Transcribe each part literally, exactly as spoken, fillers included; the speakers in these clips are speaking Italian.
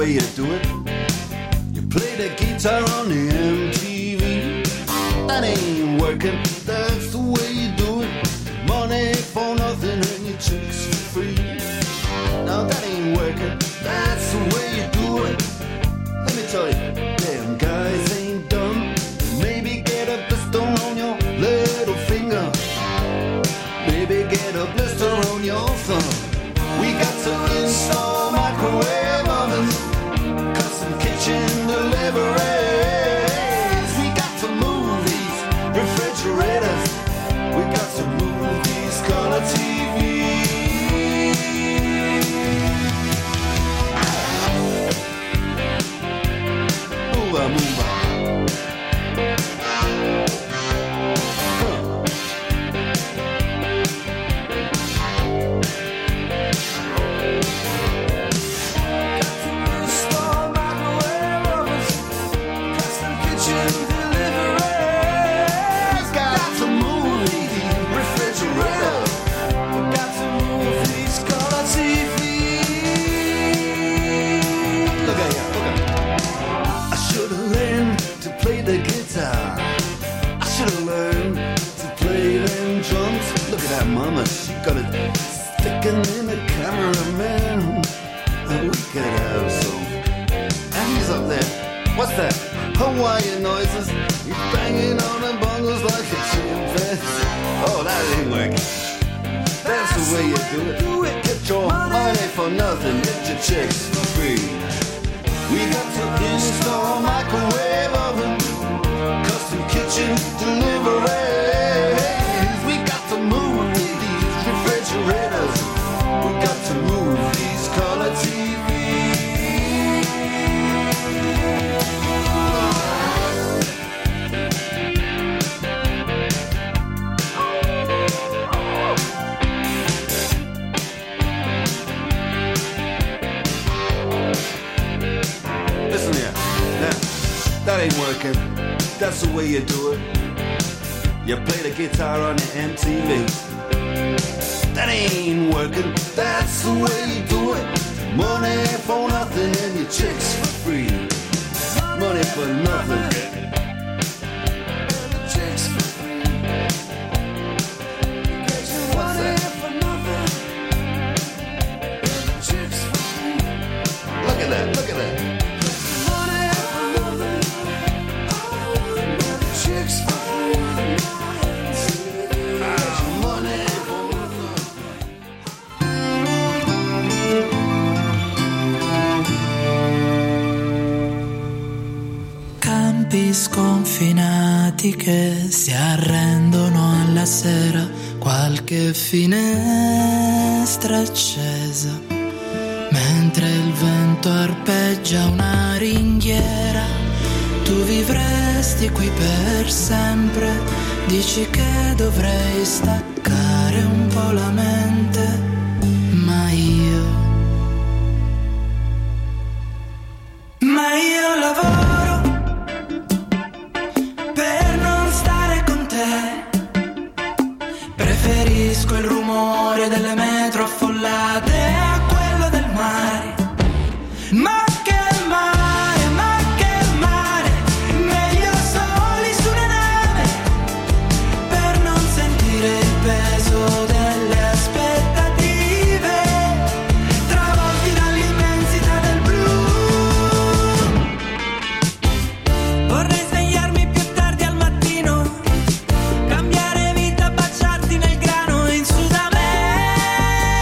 way you do it. You play the guitar on the M T V. That ain't working, that's the way you do it. Money for nothing and your chicks for free. Now that ain't working, that's the way you do it. Let me tell you, damn guys ain't dumb. Maybe get a blister on your little finger. Maybe get a blister on your thumb. We got to install microwave ovens, custom kitchen deliveries. We got to move these refrigerators. We got to move these color T Vs. Move on, move on. Mama, she got it sticking in the cameraman. And we could have some. And he's up there. What's that? Hawaiian noises. He's banging on the bongos like a chimpanzee. Oh, that ain't working. That's the way you do it. Get your money for nothing. Get your chicks for free. We got to install microwave oven, custom kitchen delivery. We got to move these refrigerators. We got to move these color T Listen here, now, that ain't working. That's the way you do it. You play the guitar on the M T V. That ain't working, that's the way you do it. Money for nothing and your chicks for free. Money for nothing. Chicks for free. What's that? Chicks for free. Look at that, look at that. Money for nothing. Chicks for free. Sconfinati che si arrendono alla sera, qualche finestra accesa, mentre il vento arpeggia una ringhiera. Tu vivresti qui per sempre, dici che dovrei staccare un po' la mente, ma io, ma io lavoro preferisco il rumore delle metro affollate a quello del mare. Ma che mare, ma che mare, meglio soli su una nave, per non sentire il peso delle aspettative, travolti dall'immensità del blu. Vorrei svegliarmi più tardi al mattino, cambiare vita, baciarti nel grano in Sud America.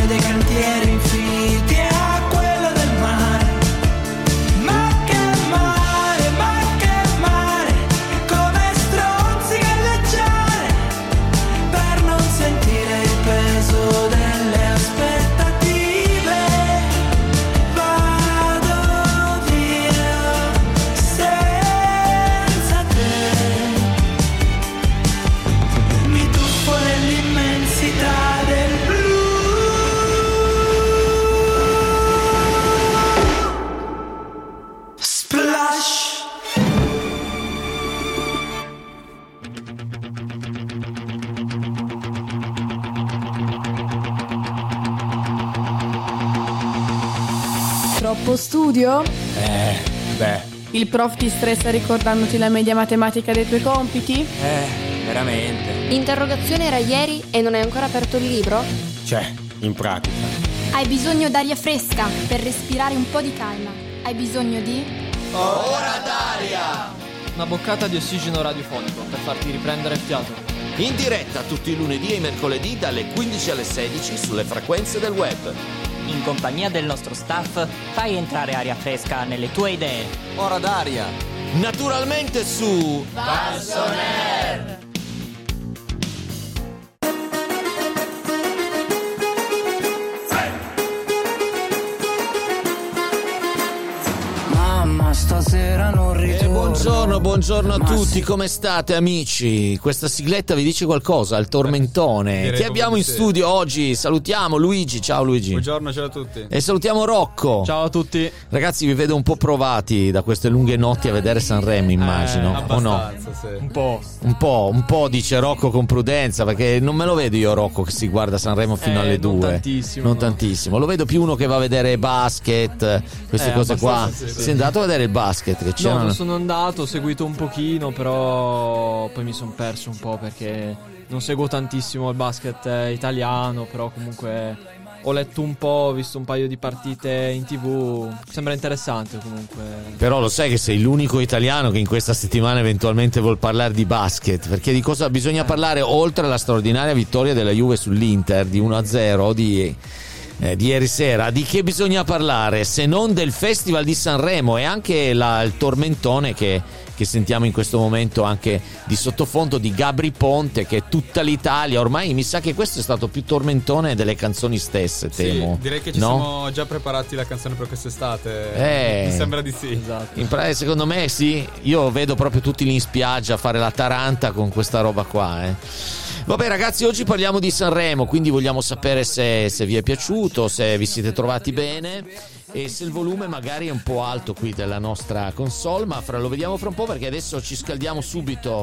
dei cantieri infiniti e a quello del mare. Ma che mare, ma che mare, come stronzi galleggiare per non sentire il peso delle aspettative. Vado via senza te, mi tuffo nell'immensità del blu. Splash. Troppo studio? Eh, beh, Il prof ti stressa ricordandoti la media matematica dei tuoi compiti? eh, veramente. L'interrogazione era ieri e non hai ancora aperto il libro? Cioè, in pratica. Hai bisogno d'aria fresca per respirare un po' di calma. Hai bisogno di... Una boccata di ossigeno radiofonico per farti riprendere il fiato. In diretta tutti i lunedì e i mercoledì dalle quindici alle sedici sulle frequenze del web. In compagnia del nostro staff, fai entrare aria fresca nelle tue idee. Ora d'aria. Naturalmente su Mamma, stasera non E ritorno. buongiorno, buongiorno a Ma tutti, sì. come state amici? Questa sigletta vi dice qualcosa? Il tormentone. direi Chi abbiamo in proprio di sì. studio oggi? Salutiamo Luigi, ciao Luigi. Buongiorno, ciao a tutti. E salutiamo Rocco. Ciao a tutti. Ragazzi, vi vedo un po' provati da queste lunghe notti a vedere Sanremo, immagino. Eh, o no? abbastanza, sì. Un po'. Un po', un po' dice Rocco con prudenza, perché non me lo vedo io Rocco che si guarda Sanremo fino Eh, alle non due. tantissimo, Non no. tantissimo. Lo vedo più uno che va a vedere basket, queste Eh, cose qua. abbastanza, sì, sì. Sei andato a vedere il basket che No, c'erano? non sono andato, ho seguito un pochino, però poi mi sono perso un po' perché non seguo tantissimo il basket eh, italiano, però comunque ho letto un po', ho visto un paio di partite in tivù, sembra interessante comunque. Però lo sai che sei l'unico italiano che in questa settimana eventualmente vuol parlare di basket, perché di cosa bisogna parlare oltre alla straordinaria vittoria della Juve sull'Inter di uno a zero di, eh, di ieri sera? Di che bisogna parlare se non del Festival di Sanremo e anche la- il tormentone che, che sentiamo in questo momento anche di sottofondo di Gabri Ponte, che tutta l'Italia ormai mi sa che questo è stato più tormentone delle canzoni stesse, temo. Sì, direi che ci no? siamo già preparati la canzone per quest'estate. Eh. Mi sembra di sì. Esatto. In pratica, secondo me sì, io vedo proprio tutti lì in spiaggia a fare la taranta con questa roba qua, eh. Vabbè ragazzi, oggi parliamo di Sanremo, quindi vogliamo sapere se, se vi è piaciuto, se vi siete trovati bene e se il volume magari è un po' alto qui della nostra console, ma fra, lo vediamo fra un po' perché adesso ci scaldiamo subito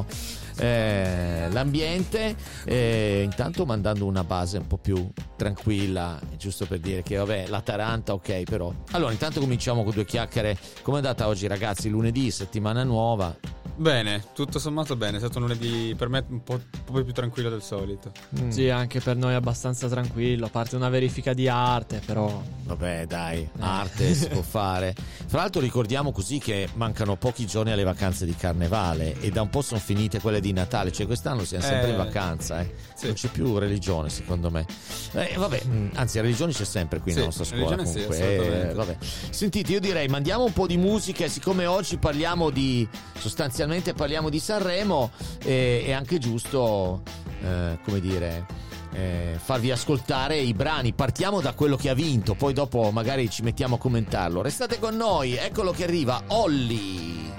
eh, l'ambiente, eh, intanto mandando una base un po' più tranquilla, giusto per dire che vabbè la taranta ok, però allora intanto cominciamo con due chiacchiere. Com'è andata oggi ragazzi? Lunedì, settimana nuova. Bene, tutto sommato bene. È stato un lunedì per me un po', un po' più tranquillo del solito. Mm. Sì, anche per noi è abbastanza tranquillo, a parte una verifica di arte, però Vabbè dai, arte si può fare. Fra l'altro ricordiamo così che mancano pochi giorni alle vacanze di carnevale e da un po' sono finite quelle di Natale, cioè quest'anno siamo sempre Eh, in vacanza, eh. sì. Non c'è più religione secondo me. Eh, vabbè, mh, anzi religione c'è sempre qui Sì, nella nostra scuola religione sì, comunque. assolutamente. Eh, vabbè. Sentite, io direi mandiamo un po' di musica e siccome oggi parliamo di, sostanzialmente parliamo di Sanremo, eh, è anche giusto, eh, come dire... Eh, farvi ascoltare i brani. Partiamo da quello che ha vinto, poi dopo magari ci mettiamo a commentarlo. Restate con noi, eccolo che arriva Olli.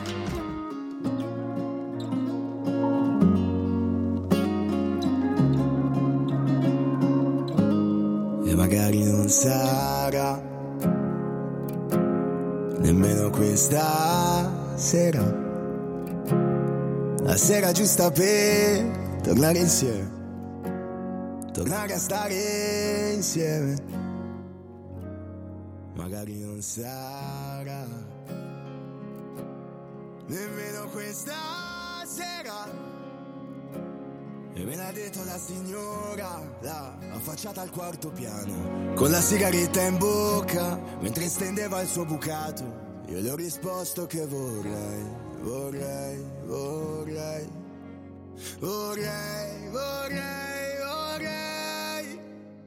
E magari non sarà nemmeno questa sera la sera giusta per tornare insieme, tornare a stare insieme. Magari non sarà nemmeno questa sera. E me l'ha detto la signora, là, affacciata al quarto piano, con la sigaretta in bocca, mentre stendeva il suo bucato. Io le ho risposto che vorrei, vorrei, vorrei, vorrei, vorrei, vorrei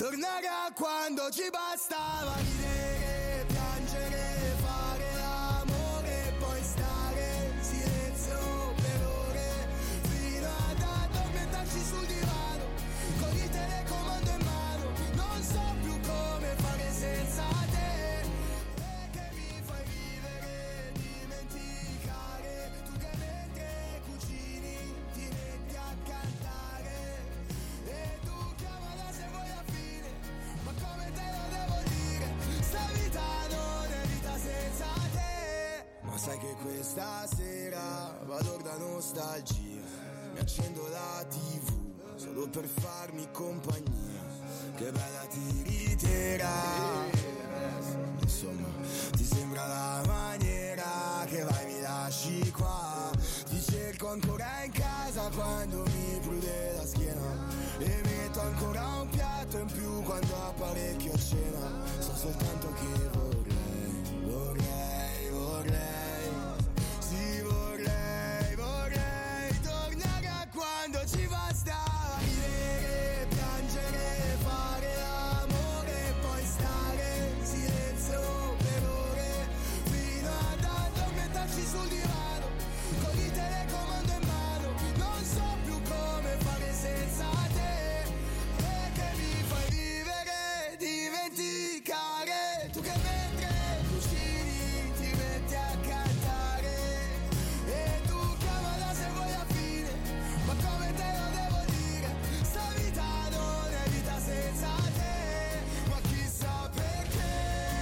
tornare a quando ci bastava ridere, piangere, fare l'amore e poi stare in silenzio per ore fino ad addormentarci sul divano con il telecomando in mano. Non so più come fare senza te e che mi fai vivere, dimenticare tu che mentre cucini ti metti a cantare e tu chiamala se vuoi a fine, ma come te lo devo dire, sta vita non è vita senza te. Ma sai che questa sera vado da nostalgia, mi accendo la tivù solo per farmi compagnia, che bella tiritera, insomma ti sembra la maniera che vai mi lasci qua, ti cerco ancora in casa quando mi prude la schiena e metto ancora un piatto in più quando apparecchio a cena, so soltanto che vorrei, vorrei, vorrei, sì vorrei, vorrei tornare a quando ci bastava ridere, piangere, fare l'amore e poi stare in silenzio per ore fino ad addormentarci sul divano con il telecomando in mano. Non so più come fare senza te e che mi fai vivere, dimenticare tu che mentre cucini ti metti a cantare e tu chiamala se vuoi a fine, ma come te lo devo dire, sta vita non è vita senza te, ma chissà perché,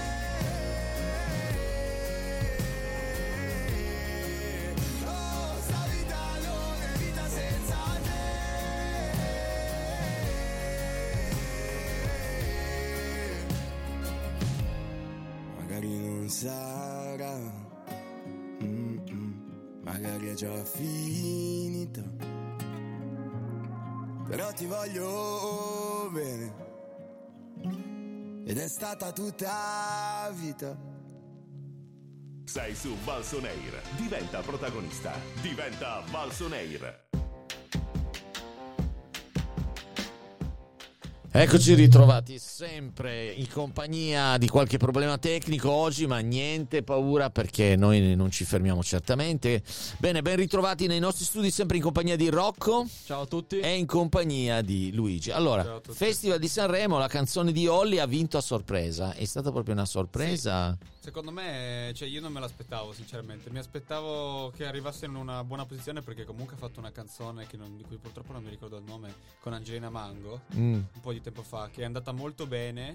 oh sta vita non è vita senza te. Magari non sarà, mm-mm, magari è già finita, però ti voglio bene ed è stata tutta vita. Sei su Valson Air, diventa protagonista, diventa Valson Air. Eccoci ritrovati sempre in compagnia di qualche problema tecnico oggi, ma niente paura perché noi non ci fermiamo certamente. Bene, ben ritrovati nei nostri studi, sempre in compagnia di Rocco. Ciao a tutti. E in compagnia di Luigi. Allora, Festival di Sanremo, la canzone di Olly ha vinto a sorpresa. È stata proprio una sorpresa? Sì. Secondo me, cioè io non me l'aspettavo sinceramente. Mi aspettavo che arrivasse in una buona posizione perché comunque ha fatto una canzone che non, di cui purtroppo non mi ricordo il nome, con Angelina Mango, mm. un po' di tempo fa, che è andata molto bene.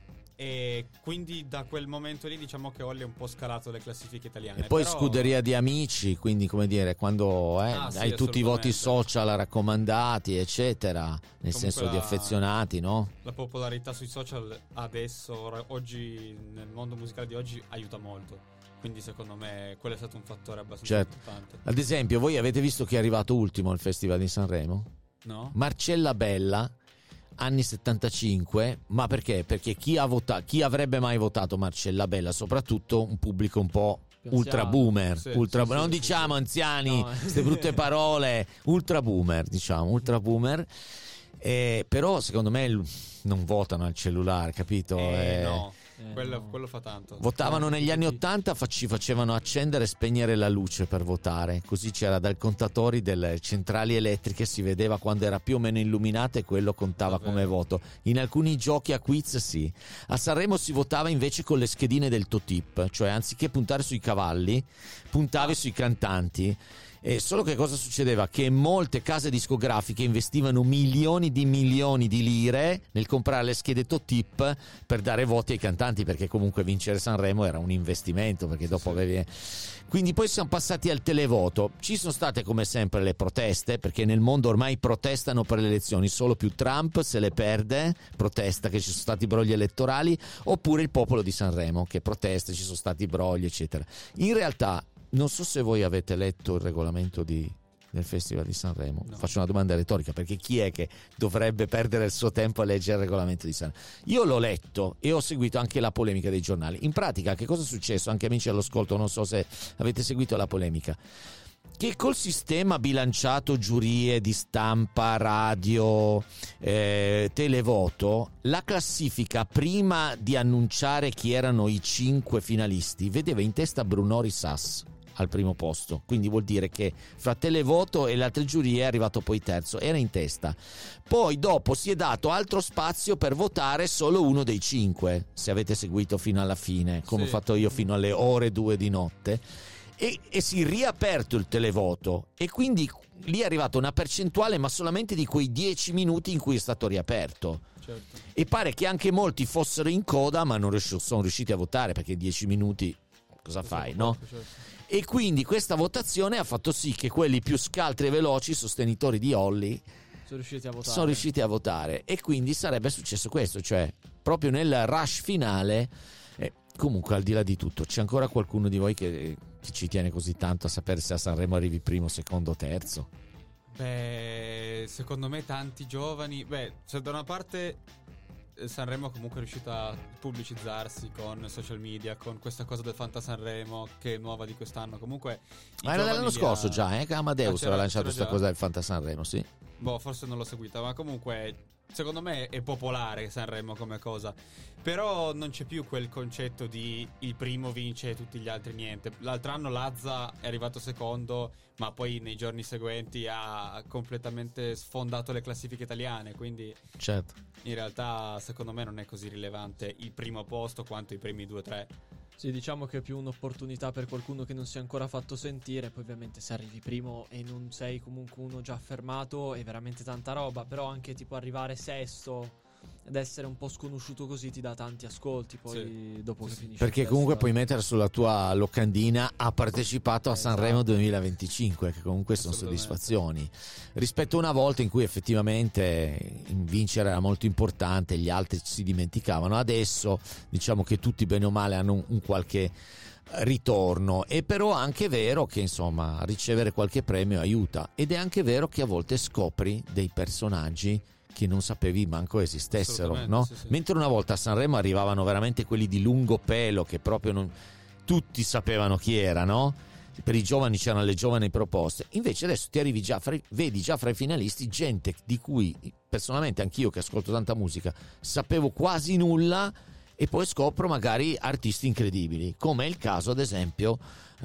E quindi da quel momento lì diciamo che Olly è un po' scalato le classifiche italiane. E poi però... scuderia di amici, quindi come dire, quando eh, ah, sì, hai tutti i voti social raccomandati eccetera, nel comunque senso la... di affezionati, no? La popolarità sui social adesso, ora, oggi, nel mondo musicale di oggi aiuta molto. Quindi secondo me quello è stato un fattore abbastanza certo. importante. Ad esempio, voi avete visto chi è arrivato ultimo al Festival di Sanremo? No. Marcella Bella, anni settantacinque, ma perché? Perché chi ha votato, chi avrebbe mai votato Marcella Bella? Soprattutto un pubblico un po' ultra boomer, sì, ultra, sì, non sì, diciamo sì, anziani, queste no. brutte parole, ultra boomer, diciamo, ultra boomer. Eh, però secondo me non votano al cellulare, capito? Eh, eh, no. Eh, quello, no. quello fa tanto. Votavano negli anni ottanta, ci facevano accendere e spegnere la luce per votare, così c'era dal contatori delle centrali elettriche, si vedeva quando era più o meno illuminata e quello contava Davvero? come voto. In alcuni giochi a quiz sì. A Sanremo si votava invece con le schedine del Totip, cioè anziché puntare sui cavalli puntavi ah. sui cantanti. E solo che cosa succedeva? Che molte case discografiche investivano milioni di milioni di lire nel comprare le schede Totip per dare voti ai cantanti, perché comunque vincere Sanremo era un investimento, perché dopo sì. avevi... Quindi poi siamo passati al televoto. Ci sono state come sempre le proteste, perché nel mondo ormai protestano per le elezioni, solo più Trump se le perde, protesta che ci sono stati brogli elettorali, oppure il popolo di Sanremo che protesta, ci sono stati brogli eccetera. In realtà non so se voi avete letto il regolamento di, del Festival di Sanremo. No. Faccio una domanda retorica, perché chi è che dovrebbe perdere il suo tempo a leggere il regolamento di Sanremo? Io l'ho letto e ho seguito anche la polemica dei giornali. In pratica che cosa è successo? Anche amici all'ascolto, non so se avete seguito la polemica. che col sistema bilanciato giurie di stampa, radio, eh, televoto, la classifica prima di annunciare chi erano i cinque finalisti vedeva in testa Brunori Sass al primo posto, quindi vuol dire che fra televoto e le altre giurie è arrivato poi terzo, era in testa. Poi dopo si è dato altro spazio per votare solo uno dei cinque, se avete seguito fino alla fine, come sì. ho fatto io fino alle ore due di notte, e, e si è riaperto il televoto, e quindi lì è arrivata una percentuale ma solamente di quei dieci minuti in cui è stato riaperto. Certo. E pare che anche molti fossero in coda ma non riusci- sono riusciti a votare, perché dieci minuti cosa fai, no? Certo. E quindi questa votazione ha fatto sì che quelli più scaltri e veloci, sostenitori di Olly, sono riusciti a votare. Sono riusciti a votare, e quindi sarebbe successo questo, cioè proprio nel rush finale. Eh, comunque, al di là di tutto, c'è ancora qualcuno di voi che, che ci tiene così tanto a sapere se a Sanremo arrivi primo, secondo, terzo? Beh, secondo me tanti giovani. Beh, se da una parte Sanremo comunque è riuscita a pubblicizzarsi con social media, con questa cosa del Fanta Sanremo che è nuova di quest'anno. Comunque ma era l'anno scorso già, eh, che Amadeus ah, aveva lanciato questa cosa del Fanta Sanremo, sì. Boh, forse non l'ho seguita, ma comunque secondo me è popolare Sanremo come cosa. Però non c'è più quel concetto di il primo vince e tutti gli altri niente. L'altro anno Lazza è arrivato secondo, ma poi nei giorni seguenti ha completamente sfondato le classifiche italiane, quindi certo. In realtà secondo me non è così rilevante il primo posto quanto i primi due o tre. Sì, diciamo che è più un'opportunità per qualcuno che non si è ancora fatto sentire. Poi ovviamente se arrivi primo e non sei comunque uno già affermato è veramente tanta roba. Però anche tipo arrivare sesto ed essere un po' sconosciuto così ti dà tanti ascolti poi sì. dopo che finisce. Perché comunque puoi mettere sulla tua locandina ha partecipato a eh, Sanremo esatto. duemilaventicinque, che comunque sono soddisfazioni rispetto a una volta in cui effettivamente vincere era molto importante, gli altri si dimenticavano. Adesso diciamo che tutti bene o male hanno un, un qualche ritorno. È però anche vero che insomma ricevere qualche premio aiuta, ed è anche vero che a volte scopri dei personaggi che non sapevi manco esistessero, no? Sì, sì. Mentre una volta a Sanremo arrivavano veramente quelli di lungo pelo che proprio non tutti sapevano chi era, no? Per i giovani c'erano le giovani proposte. Invece adesso ti arrivi già fra, vedi già fra i finalisti gente di cui personalmente anch'io, che ascolto tanta musica, sapevo quasi nulla, e poi scopro magari artisti incredibili, come è il caso ad esempio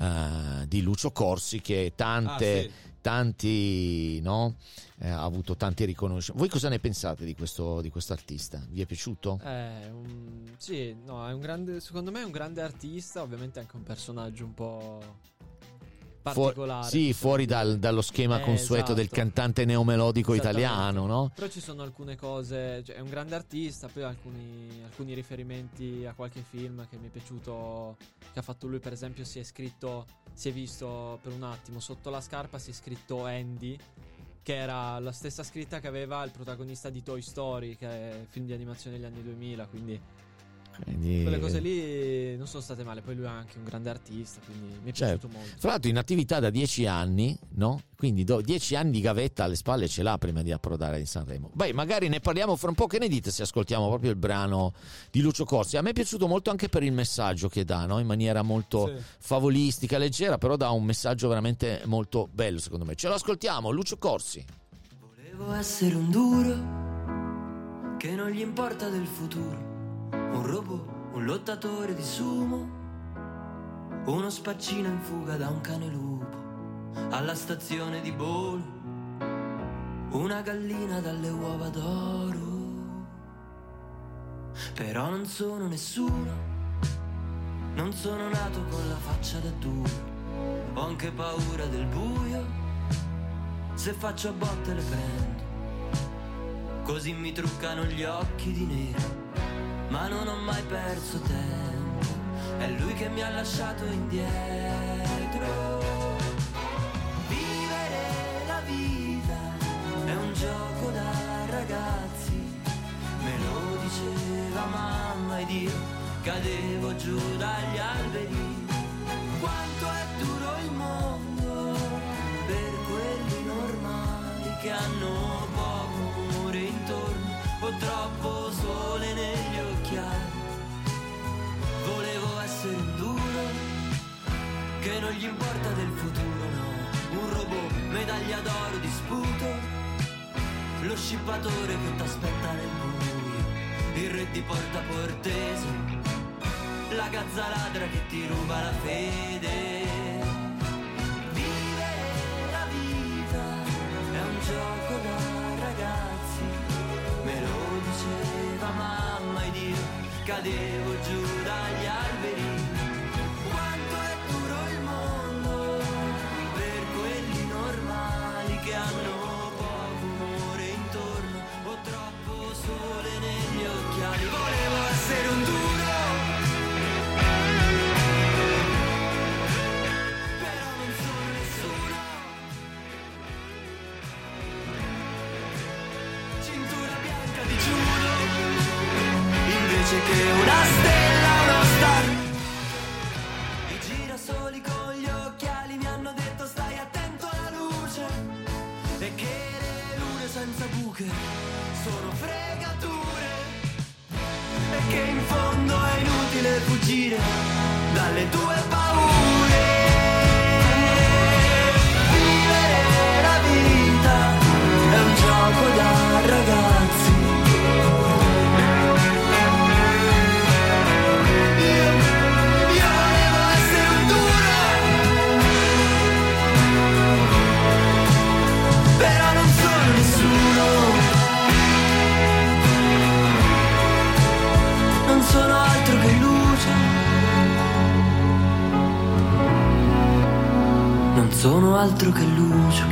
uh, di Lucio Corsi, che tante ah, sì. tanti no eh, ha avuto tanti riconoscimenti. Voi cosa ne pensate di questo di questo artista? Vi è piaciuto? Eh, um, sì, no, è un grande, secondo me è un grande artista, ovviamente anche un personaggio un po' particolare. Fu- sì, fuori dal, dallo schema eh, consueto esatto. del cantante neomelodico italiano, no? Però ci sono alcune cose, cioè è un grande artista, poi alcuni, alcuni riferimenti a qualche film che mi è piaciuto, che ha fatto lui. Per esempio si è scritto, si è visto per un attimo sotto la scarpa, si è scritto Andy, che era la stessa scritta che aveva il protagonista di Toy Story, che è film di animazione degli anni duemila, quindi Quindi... quelle cose lì non sono state male. Poi lui è anche un grande artista, quindi mi è certo. piaciuto molto. Fra l'altro in attività da dieci anni, no? Quindi do, dieci anni di gavetta alle spalle ce l'ha prima di approdare in Sanremo. Beh, magari ne parliamo fra un po'. Che ne dite se ascoltiamo proprio il brano di Lucio Corsi? A me è piaciuto molto anche per il messaggio che dà, no? In maniera molto sì. favolistica, leggera, però dà un messaggio veramente molto bello, secondo me. Ce lo ascoltiamo, Lucio Corsi. Volevo essere un duro che non gli importa del futuro, un robot, un lottatore di sumo, uno spaccino in fuga da un cane lupo alla stazione di Bolo, una gallina dalle uova d'oro. Però non sono nessuno, non sono nato con la faccia da duro, ho anche paura del buio, se faccio a botte le prendo, così mi truccano gli occhi di nero. Ma non ho mai perso tempo, è lui che mi ha lasciato indietro. Vivere la vita è un gioco da ragazzi, me lo diceva mamma ed io cadevo giù dagli alberi. Quanto è duro il mondo per quelli normali che hanno poco amore intorno o troppo sole negli occhiali. Volevo essere un duro che non gli importa del futuro, no, medaglia d'oro di sputo, lo scippatore che t'aspetta nel buio, il re di Porta Portese, la gazza ladra che ti ruba la fede. Vivere la vita è un gioco da ragazzi, me lo diceva mamma ed io cadevo giù dagli alberi. Quanto è duro il mondo per quelli normali che hanno poco umore intorno o troppo sole negli occhiali. Volevo essere un duro, però non sono nessuno. Cintura bianca di judo, invece che una stella, uno star. I girasoli con gli occhiali mi hanno detto stai attento alla luce, e che le lune senza buche sono fregature, e che in fondo è inutile fuggire dalle tue paure. Vivere la vita è un gioco da ragazzi. Però non sono nessuno, non sono altro che luce, non sono altro che luce.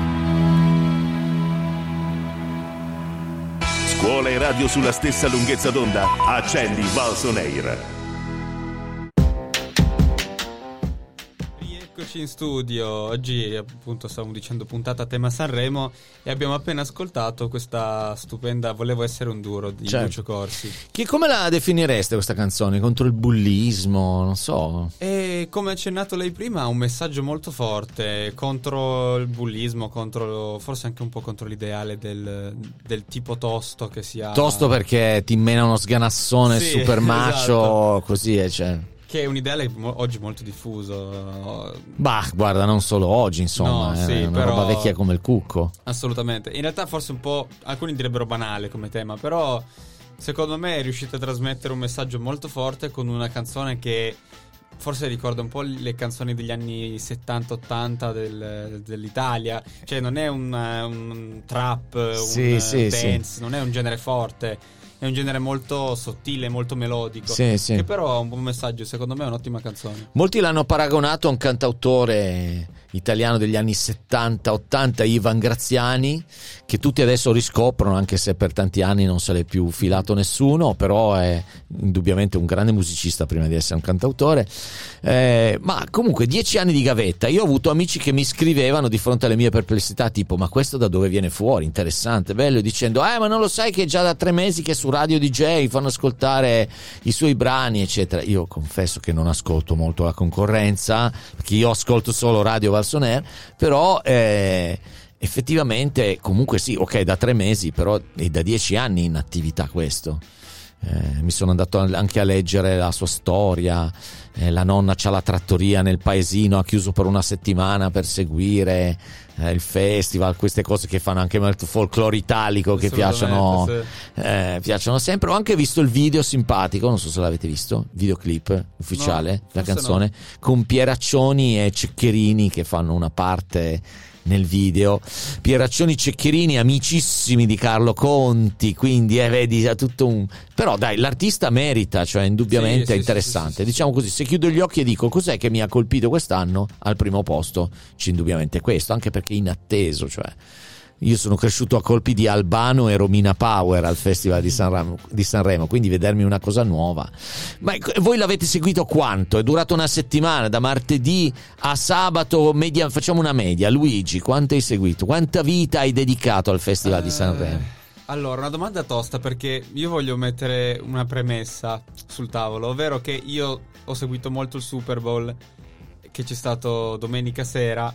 Scuola e radio sulla stessa lunghezza d'onda, accendi Valls on Air. Eccoci in studio, oggi appunto stavamo dicendo puntata a tema Sanremo e abbiamo appena ascoltato questa stupenda Volevo essere un duro di Certo. Lucio Corsi. Che come la definireste questa canzone? Contro il bullismo, non so. E come accennato lei prima ha un messaggio molto forte contro il bullismo, contro forse anche un po' contro l'ideale del, del tipo tosto che si ha. Tosto perché ti mena uno sganassone Sì, super macho, esatto. Così è, cioè. Che è un ideale mo- oggi molto diffuso. Bah, guarda, non solo oggi, insomma, No, è sì, una però- roba vecchia come il cucco. Assolutamente. In realtà forse un po', alcuni direbbero banale come tema, però secondo me è riuscito a trasmettere un messaggio molto forte con una canzone che forse ricorda un po' le canzoni degli anni settanta ottanta del, dell'Italia. Cioè non è un, un trap, Sì, un sì, dance, sì. non è un genere forte. È un genere molto sottile, molto melodico. Sì, sì. Che però ha un buon messaggio. Secondo me è un'ottima canzone. Molti l'hanno paragonato a un cantautore italiano degli anni settanta ottanta, Ivan Graziani, che tutti adesso riscoprono, anche se per tanti anni non se l'è più filato nessuno, però è indubbiamente un grande musicista prima di essere un cantautore. Eh, ma comunque dieci anni di gavetta. Io ho avuto amici che mi scrivevano di fronte alle mie perplessità, tipo ma questo da dove viene fuori? Interessante, bello, dicendo eh ma non lo sai che è già da tre mesi che su Radio D J fanno ascoltare i suoi brani eccetera. Io confesso che non ascolto molto la concorrenza, perché io ascolto solo Radio Valls on Air, però eh, effettivamente comunque sì, ok, da tre mesi, però è da dieci anni in attività questo. Eh, mi sono andato anche a leggere la sua storia. Eh, la nonna c'ha la trattoria nel paesino, ha chiuso per una settimana per seguire eh, il festival, queste cose che fanno anche molto folklore italico, che piacciono, sì. eh, piacciono sempre. Ho anche visto il video simpatico, non so se l'avete visto, videoclip ufficiale, No, la forse canzone, no. con Pieraccioni e Ceccherini che fanno una parte nel video. Pieraccioni, Ceccherini, amicissimi di Carlo Conti, quindi eh, vedi, è tutto un... Però dai, l'artista merita, cioè indubbiamente Sì, è sì, interessante. sì, sì, sì, diciamo così, se chiudo gli occhi e dico cos'è che mi ha colpito quest'anno, al primo posto c'è indubbiamente questo, anche perché inatteso, cioè io sono cresciuto a colpi di Albano e Romina Power al Festival di Sanremo, di Sanremo, quindi vedermi una cosa nuova. Ma voi l'avete seguito quanto? È durato una settimana, da martedì a sabato, media, facciamo una media. Luigi, quanto hai seguito? Quanta vita hai dedicato al Festival Eh, di Sanremo? Allora, una domanda tosta, perché io voglio mettere una premessa sul tavolo, ovvero che io ho seguito molto il Super Bowl che c'è stato domenica sera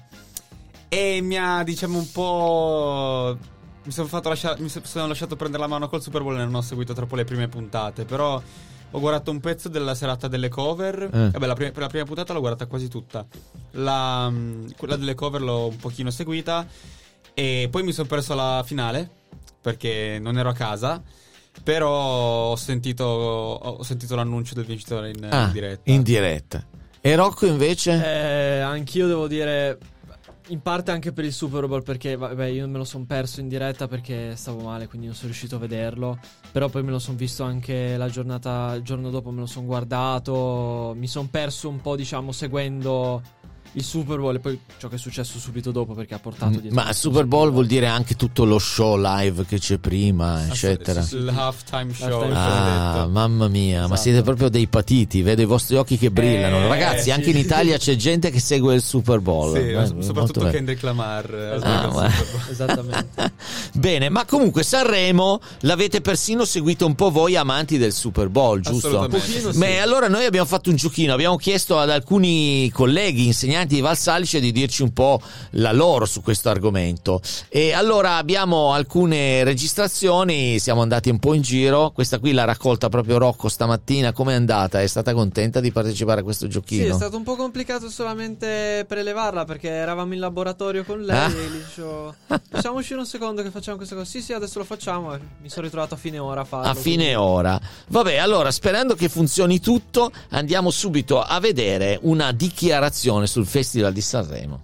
e mi ha, diciamo, un po'... Mi sono fatto lasciare, mi sono lasciato prendere la mano col Super Bowl e non ho seguito troppo le prime puntate, però ho guardato un pezzo della serata delle cover. Eh. Vabbè, la prima, per la prima puntata l'ho guardata quasi tutta. La, quella delle cover l'ho un pochino seguita. E poi mi sono perso la finale perché non ero a casa, però ho sentito, ho sentito l'annuncio del vincitore in, ah, in diretta. In diretta. E Rocco invece? Eh, anch'io devo dire, in parte anche per il Super Bowl, perché vabbè, io me lo sono perso in diretta perché stavo male, quindi non sono riuscito a vederlo. Però poi me lo sono visto anche la giornata, il giorno dopo me lo sono guardato. Mi sono perso un po', diciamo, seguendo il Super Bowl e poi ciò che è successo subito dopo, perché ha portato dietro. Ma Super Bowl vuol dire anche tutto lo show live che c'è prima, eccetera. Il halftime show. Ah, mamma mia, esatto. Ma siete proprio dei patiti, vedo i vostri occhi che brillano. Eh, Ragazzi, sì. anche in Italia c'è gente che segue il Super Bowl. Sì, eh, soprattutto Kendrick Lamar. Ah, ma... Esattamente. Bene, ma comunque Sanremo l'avete persino seguito un po' voi amanti del Super Bowl, giusto? Assolutamente. Sì. Beh, allora noi abbiamo fatto un giochino, abbiamo chiesto ad alcuni colleghi insegnanti di Valsalice di dirci un po' la loro su questo argomento. E allora abbiamo alcune registrazioni, siamo andati un po' in giro. Questa qui l'ha raccolta proprio Rocco stamattina. Com'è andata? È stata contenta di partecipare a questo giochino? Sì, è stato un po' complicato solamente prelevarla perché eravamo in laboratorio con lei ah. e gli dicevo possiamo uscire un secondo che facciamo questa cosa? Sì, sì, adesso lo facciamo. E mi sono ritrovato a fine ora a farlo. A fine quindi... ora. Vabbè, allora sperando che funzioni tutto, andiamo subito a vedere una dichiarazione sul Festival di Sanremo.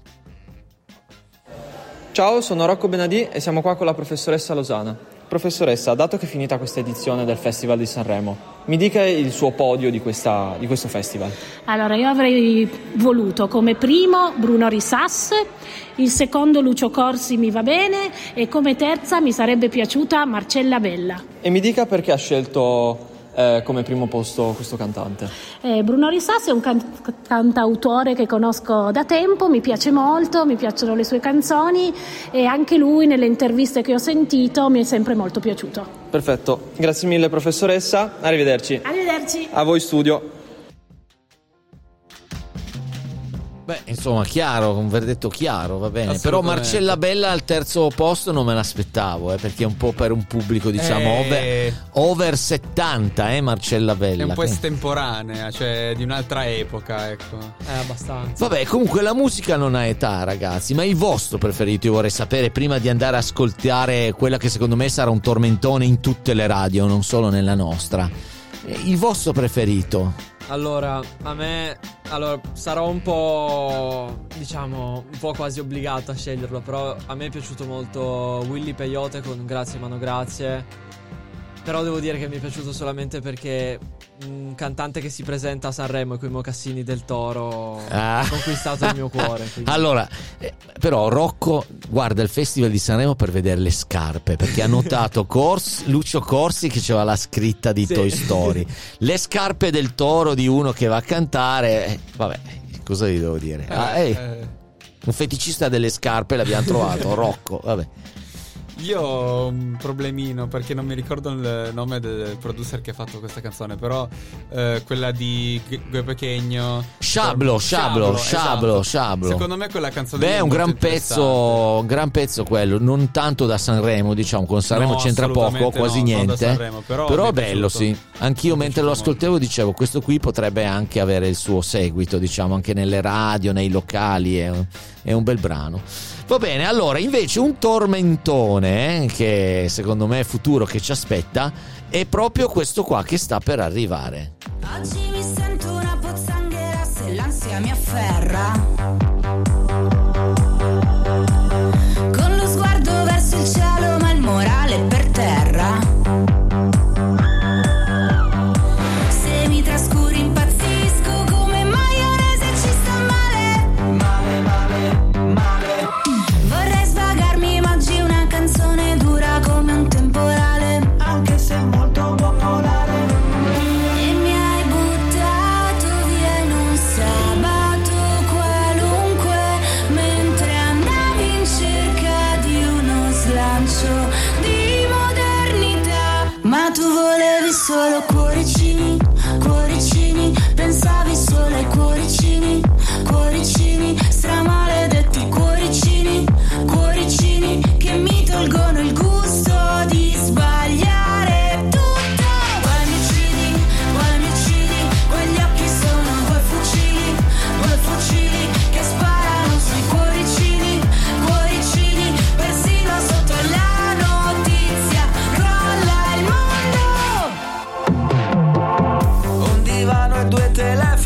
Ciao, sono Rocco Benadì e siamo qua con la professoressa Losana. Professoressa, dato che è finita questa edizione del Festival di Sanremo, mi dica il suo podio di, questa, di questo festival. Allora, io avrei voluto come primo Bruno Risas, il secondo Lucio Corsi mi va bene e come terza mi sarebbe piaciuta Marcella Bella. E mi dica perché ha scelto eh, come primo posto questo cantante. Eh, Bruno Risas è un can- cantautore che conosco da tempo, mi piace molto, mi piacciono le sue canzoni e anche lui nelle interviste che ho sentito mi è sempre molto piaciuto. Perfetto, grazie mille professoressa, arrivederci. Arrivederci. A voi studio. Beh, insomma, chiaro, un verdetto chiaro, va bene. Però Marcella Bella al terzo posto non me l'aspettavo, eh, perché è un po' per un pubblico, diciamo, eh... over, over settanta, eh, Marcella Bella. È un po' che... estemporanea, cioè di un'altra epoca, ecco. È abbastanza. Vabbè, comunque la musica non ha età, ragazzi, ma il vostro preferito io vorrei sapere prima di andare a ascoltare quella che secondo me sarà un tormentone in tutte le radio, non solo nella nostra. Il vostro preferito? Allora, a me allora sarò un po', diciamo, un po' quasi obbligato a sceglierlo, però a me è piaciuto molto Willy Peyote con Grazie Mano Grazie. Però devo dire che mi è piaciuto solamente perché un cantante che si presenta a Sanremo e coi mocassini del Toro ah. ha conquistato il mio cuore. Quindi. Allora, eh, però Rocco guarda il Festival di Sanremo per vedere le scarpe, perché ha notato Cors- Lucio Corsi che c'aveva la scritta di sì. Toy Story. Le scarpe del Toro di uno che va a cantare, eh, vabbè, cosa gli devo dire? Ah, eh, eh. Un feticista delle scarpe l'abbiamo trovato, Rocco, vabbè. Io ho un problemino perché non mi ricordo il nome del producer che ha fatto questa canzone, però eh, quella di Gue Pequeño. Sciablo, Sciablo, Sciablo, Sciablo. Secondo me quella canzone Beh, è un gran pezzo, un gran pezzo quello, non tanto da Sanremo, diciamo, con Sanremo no, c'entra poco, quasi no, niente. Sanremo, però però è bello, sì. Anch'io mentre lo ascoltavo molto. dicevo, questo qui potrebbe anche avere il suo seguito, diciamo, anche nelle radio, nei locali, è un, è un bel brano. Va bene, allora invece un tormentone, eh, che secondo me è futuro che ci aspetta, è proprio questo qua che sta per arrivare. Oggi mi sento una pozzanghera se l'ansia mi afferra, con lo sguardo verso il cielo ma il morale è per terra. Se mi trascuri impazzisco come maionese e ci sta male, male, male, male. Vorrei svagarmi ma oggi una canzone dura come un temporale, anche se molto popolare. E mi hai buttato via in un sabato qualunque, mentre andavi in cerca di uno slancio di modernità.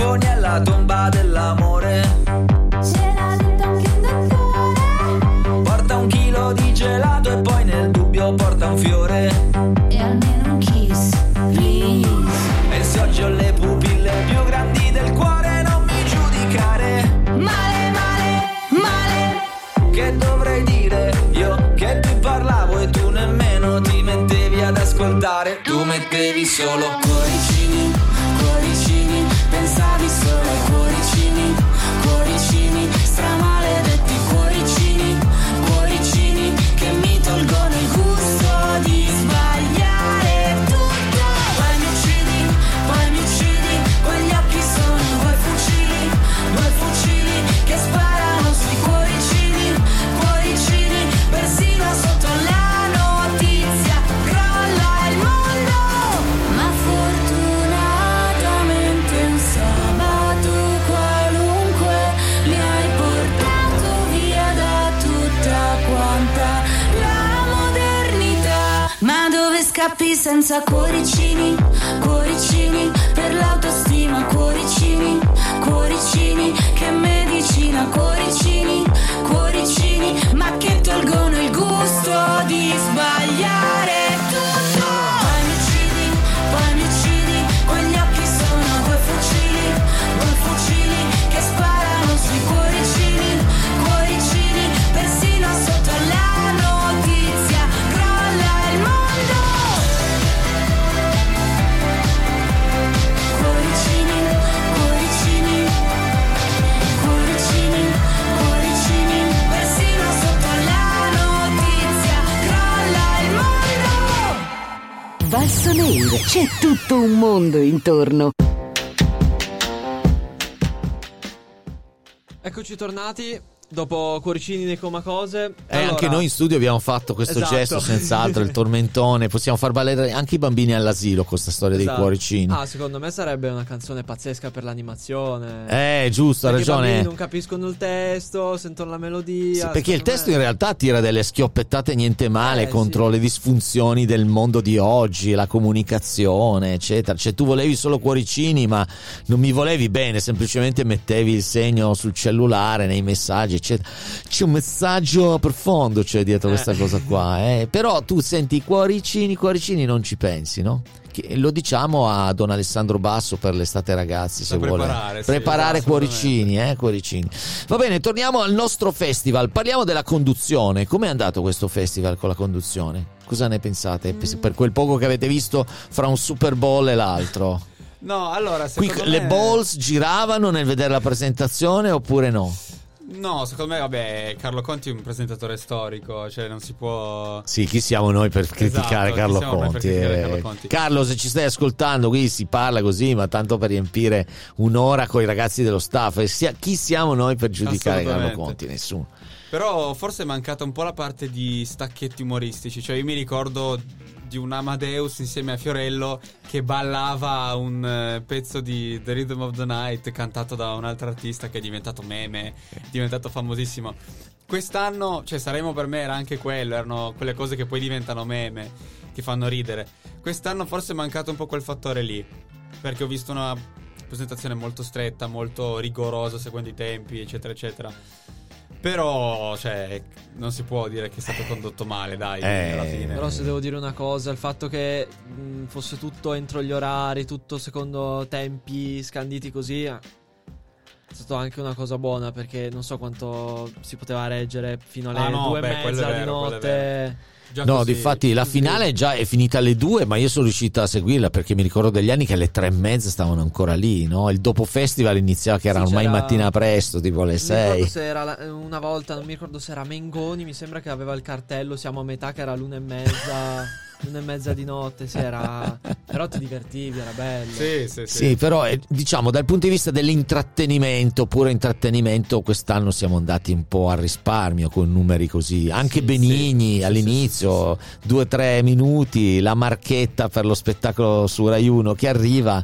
telefoni alla tomba dell'amore. Ce l'ha detto anche un dottore. Porta un chilo di gelato e poi nel dubbio porta un fiore. E almeno un kiss, please. E se oggi ho le pupille più grandi del cuore non mi giudicare. Male, male, male. Che dovrei dire io che ti parlavo e tu nemmeno ti mettevi ad ascoltare. Tu mettevi solo cuoricini, cuoricini, pensavi solo ai cuoricini, cuoricini, stramaledetti cuoricini, cuoricini che mi tolgono il gusto di sbagliare tutto. Poi mi uccidi, poi mi uccidi, quegli occhi sono due fucili, due fucili che sparano sui cuoricini, cuoricini, persino sotto la notizia crolla il mondo. Ma fortunatamente un sabato qualunque mi hai portato via da tutta quanta la modernità. Ma dove scappi senza cuoricini, cuoricini per l'autostima, cuoricini, cuoricini che medicina, cuoricini, cuoricini ma che tolgono il gusto di sbagliare tutto. Poi mi uccidi, poi mi uccidi, quegli occhi sono due fucili, due fucili che sparano sui cuoricini, cuoricini, persino sotto la notizia crolla il mondo. Cuoricini, cuoricini, cuoricini, cuoricini, persino sotto la notizia crolla il mondo. Valsoleil, c'è tutto un mondo intorno. Eccoci tornati dopo Cuoricini nei Comacose. E Allora- anche noi in studio abbiamo fatto questo Esatto. gesto, senz'altro, il tormentone. Possiamo far ballare anche i bambini all'asilo con questa storia Esatto. dei cuoricini. Ah, secondo me sarebbe una canzone pazzesca per l'animazione. Eh, giusto, ha Perché i ragione. bambini non capiscono il testo, sentono la melodia. Sì, perché il secondo testo in realtà tira delle schioppettate niente male Eh, contro sì. le disfunzioni del mondo di oggi, la comunicazione, eccetera. Cioè, tu volevi solo cuoricini, ma non mi volevi bene, semplicemente mettevi il segno sul cellulare, nei messaggi, eccetera. C'è un messaggio profondo, c'è dietro Eh. questa cosa qua, eh. Però tu senti cuoricini, cuoricini, non ci pensi, no? Che- lo diciamo a Don Alessandro Basso per l'estate, ragazzi, se Da vuole preparare, sì, preparare esatto, cuoricini, eh, cuoricini. Va bene, torniamo al nostro festival. Parliamo della conduzione. Com'è andato questo festival con la conduzione? Cosa ne pensate? Per- Per quel poco che avete visto fra un Super Bowl e l'altro. No, allora, Qui secondo le me... balls giravano nel vedere la presentazione oppure no? No, secondo me, vabbè, Carlo Conti è un presentatore storico, cioè non si può... Sì, chi siamo noi per criticare Esatto, Carlo chi siamo noi per Conti? criticare eh? Carlo Conti? Carlo, se ci stai ascoltando, qui si parla così, ma tanto per riempire un'ora con i ragazzi dello staff. E sia- chi siamo noi per giudicare Carlo Assolutamente. Conti? Nessuno. Però forse è mancata un po' la parte di stacchetti umoristici. Cioè io mi ricordo di un Amadeus insieme a Fiorello che ballava un eh, pezzo di The Rhythm of the Night cantato da un altro artista che è diventato meme, è diventato famosissimo. Quest'anno, cioè Sanremo per me era anche quello, erano quelle cose che poi diventano meme, che fanno ridere. Quest'anno forse è mancato un po' quel fattore lì, perché ho visto una presentazione molto stretta, molto rigorosa, seguendo i tempi, eccetera, eccetera. Però, cioè, non si può dire che è stato condotto male, dai, Eh, alla fine. Però se devo dire una cosa, il fatto che mh, fosse tutto entro gli orari, tutto secondo tempi scanditi così, è stato anche una cosa buona, perché non so quanto si poteva reggere fino alle Ah, no, due beh, e quello è mezza di vero, quello è notte. vero. Già No, così- difatti la finale già è finita alle due, ma io sono riuscita a seguirla perché mi ricordo degli anni che alle tre e mezza stavano ancora lì, no? Il dopo festival iniziava che era Sì, ormai c'era- mattina presto, tipo alle Non mi ricordo sei. se era la- una volta, non mi ricordo se era Mengoni, mi sembra che aveva il cartello siamo a metà, che era l'una e mezza, l'una e mezza di notte, sì, era... però ti divertivi, era bello. Sì, sì, sì. Sì, però eh, diciamo dal punto di vista dell'intrattenimento, puro intrattenimento, quest'anno siamo andati un po' a risparmio con numeri così. Anche Sì, Benigni sì, all'inizio, due o tre minuti, la marchetta per lo spettacolo su Rai uno che arriva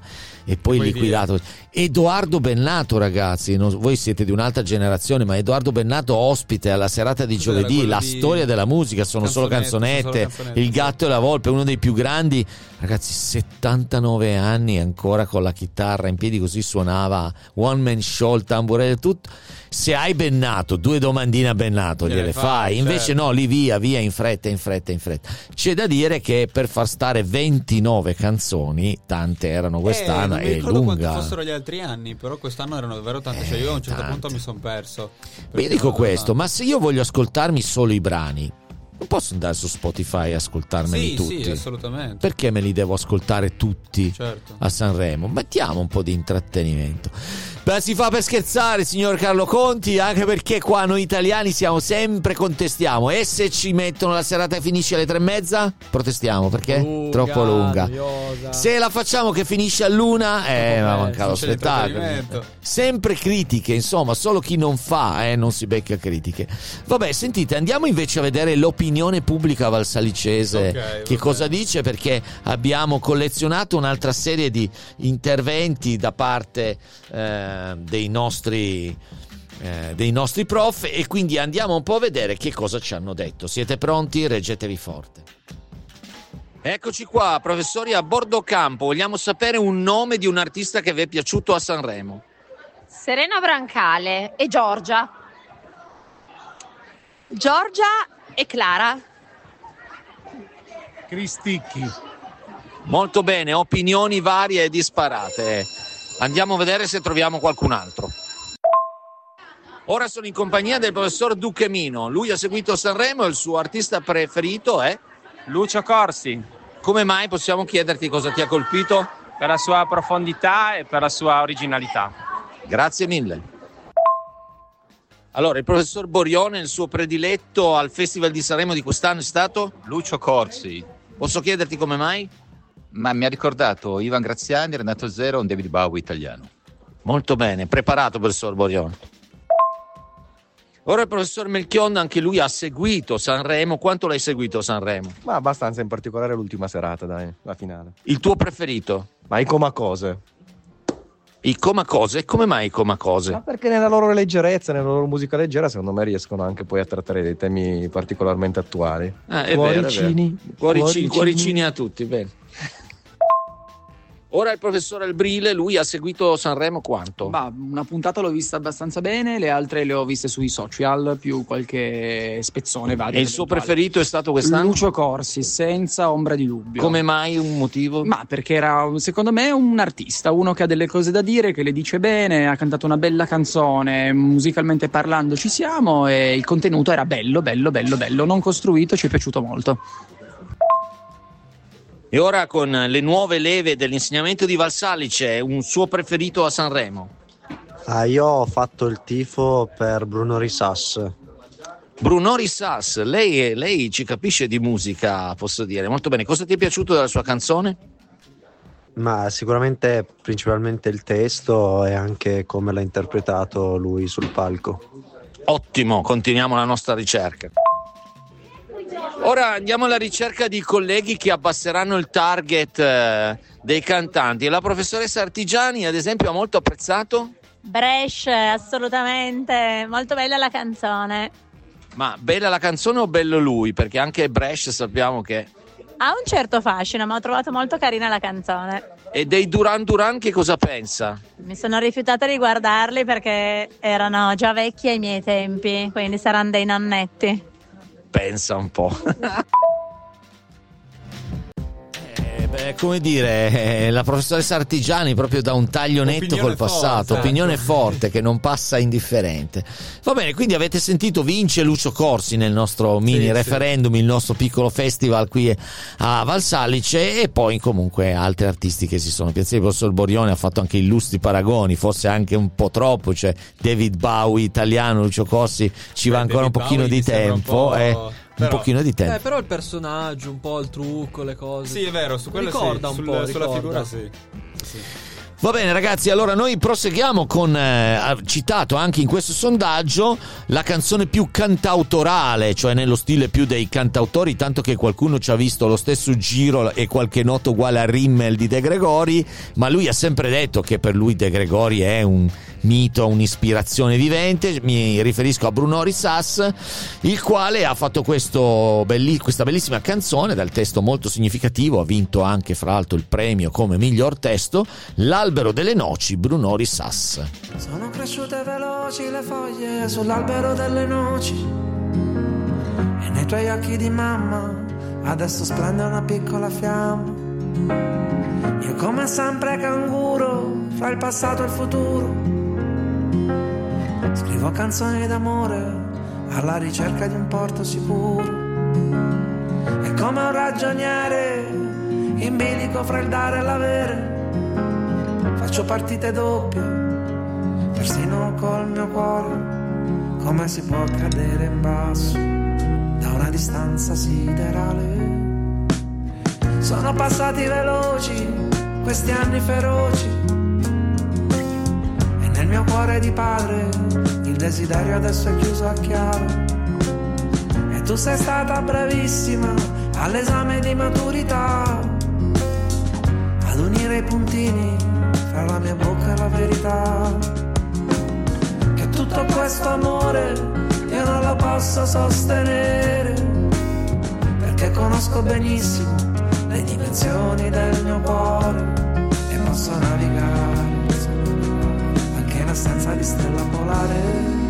e poi Poi liquidato. Edoardo Bennato, ragazzi, non- voi siete di un'altra generazione, ma Edoardo Bennato ospite alla serata di Cos'era giovedì, quello la di- storia della musica, sono solo Canzonette, canzonette, sono solo canzonette, Il sì. gatto e la volpe, uno dei più grandi, ragazzi, settantanove anni, ancora con la chitarra in piedi, così suonava, one man show, il tamburello, tutto. Se hai Bennato, due domandine a Bennato Gliele gliele fai, fai, invece certo. no, lì via, via, in fretta, in fretta, in fretta. C'è da dire che per far stare ventinove canzoni, tante erano quest'anno, eh, non mi è ricordo quanti lunga. fossero gli altri anni, però quest'anno erano davvero tante. Cioè, io a un certo tante. punto mi sono perso. Vi Perché dico erano questo, tante. ma se io voglio ascoltarmi solo i brani, non posso andare su Spotify e ascoltarmeli Sì, tutti. sì, assolutamente. Perché me li devo ascoltare tutti Certo. a Sanremo? Mettiamo un po' di intrattenimento. Beh, si fa per scherzare, signor Carlo Conti, anche perché qua noi italiani siamo sempre contestiamo. E se ci mettono la serata e finisce alle tre e mezza? Protestiamo, perché? Lunga, Troppo lunga. noiosa. Se la facciamo che finisce all'una, eh, ma manca lo non c'è spettacolo. l'intrattenimento. Sempre critiche, insomma, solo chi non fa, eh, non si becca critiche. Vabbè, sentite, andiamo invece a vedere l'opinione pubblica valsalicese. Ok, che va cosa bene. dice, perché abbiamo collezionato un'altra serie di interventi da parte eh, dei nostri eh, dei nostri prof, e quindi andiamo un po' a vedere che cosa ci hanno detto. Siete pronti? Reggetevi forte. Eccoci qua, professori a bordo campo. Vogliamo sapere un nome di un artista che vi è piaciuto a Sanremo. Serena Brancale e Giorgia. Giorgia e Clara. Cristicchi. Molto bene, opinioni varie e disparate. Andiamo a vedere se troviamo qualcun altro. Ora sono in compagnia del professor Duchemino. Lui ha seguito Sanremo e il suo artista preferito è Lucio Corsi. Come mai, possiamo chiederti cosa ti ha colpito? Per la sua profondità e per la sua originalità. Grazie mille. Allora, il professor Borione, il suo prediletto al Festival di Sanremo di quest'anno è stato? Lucio Corsi. Posso chiederti come mai? Ma mi ha ricordato Ivan Graziani, Renato Zero, un David Bowie italiano. Molto bene, preparato professor Borione. Ora il professor Melchion, anche lui ha seguito Sanremo. Quanto l'hai seguito Sanremo? Ma abbastanza, in particolare l'ultima serata, dai, la finale. Il tuo preferito? Ma i Comacose. I Comacose? Come mai i Comacose? Ma perché nella loro leggerezza, nella loro musica leggera, secondo me riescono anche poi a trattare dei temi particolarmente attuali. Ah, è Cuoricini, vero, è vero. Cuoricini, cuoricini. cuoricini a tutti, bene. Ora il professor Albrile, lui ha seguito Sanremo quanto? Bah, una puntata l'ho vista abbastanza bene, le altre le ho viste sui social, più qualche spezzone vario. E il suo preferito è stato quest'anno? Lucio Corsi, senza ombra di dubbio. Come mai? Un motivo? Ma perché era, secondo me, un artista, uno che ha delle cose da dire, che le dice bene, ha cantato una bella canzone, musicalmente parlando ci siamo, e il contenuto era bello, bello, bello, bello, non costruito, ci è piaciuto molto. E ora con le nuove leve dell'insegnamento di Valsalice, un suo preferito a Sanremo? Ah, io ho fatto il tifo per Bruno Risas. Bruno Risas, lei, lei ci capisce di musica, posso dire. Molto bene. Cosa ti è piaciuto della sua canzone? Ma sicuramente principalmente il testo e anche come l'ha interpretato lui sul palco. Ottimo, continuiamo la nostra ricerca. Ora andiamo alla ricerca di colleghi che abbasseranno il target eh, dei cantanti. La professoressa Artigiani, ad esempio, ha molto apprezzato. Brescia, assolutamente, molto bella la canzone. Ma bella la canzone o bello lui? Perché anche Brescia sappiamo che... Ha un certo fascino, ma ho trovato molto carina la canzone. E dei Duran Duran che cosa pensa? Mi sono rifiutata di guardarli perché erano già vecchi ai miei tempi, quindi saranno dei nonnetti. Pensa un po'. eh, beh, come dire, eh, la professoressa Artigiani proprio da un taglio netto Opinione col passato, forte, opinione ecco. forte che non passa indifferente. Va bene, quindi avete sentito, vince Lucio Corsi nel nostro mini Sì, referendum, il nostro piccolo festival qui a Valsalice, e poi comunque altri artisti che si sono piazzati. Il professor Borione ha fatto anche illustri paragoni, forse anche un po' troppo, cioè David Bowie italiano, Lucio Corsi, ci va ancora un David pochino Bowie di mi sembra un tempo, po'- eh, un però- pochino di tempo. Eh, però il personaggio, un po' il trucco, le cose. Sì, è vero, su quello ricorda sì, un sul- po', sulla ricorda. figura sì. Sì. Va bene ragazzi, allora noi proseguiamo con, eh, citato anche in questo sondaggio, la canzone più cantautorale, cioè nello stile più dei cantautori, tanto che qualcuno ci ha visto lo stesso giro e qualche nota uguale a Rimmel di De Gregori, ma lui ha sempre detto che per lui De Gregori è un mito, un'ispirazione vivente. Mi riferisco a Bruno Risas, il quale ha fatto questo belli- questa bellissima canzone dal testo molto significativo, ha vinto anche fra l'altro il premio come miglior testo, L'albero delle noci, Bruno Risas. Sono cresciute veloci le foglie sull'albero delle noci e nei tuoi occhi di mamma adesso splende una piccola fiamma. Io come sempre canguro fra il passato e il futuro, scrivo canzoni d'amore alla ricerca di un porto sicuro. E come un ragioniere in bilico fra il dare e l'avere, faccio partite doppie, persino col mio cuore. Come si può cadere in basso da una distanza siderale? Sono passati veloci questi anni feroci e nel mio cuore di padre il desiderio adesso è chiuso a chiave. E tu sei stata bravissima all'esame di maturità ad unire i puntini fra la mia bocca e la verità. Che tutto questo amore io non lo posso sostenere, perché conosco benissimo le dimensioni del mio cuore e posso navigare anche in assenza di stella polare.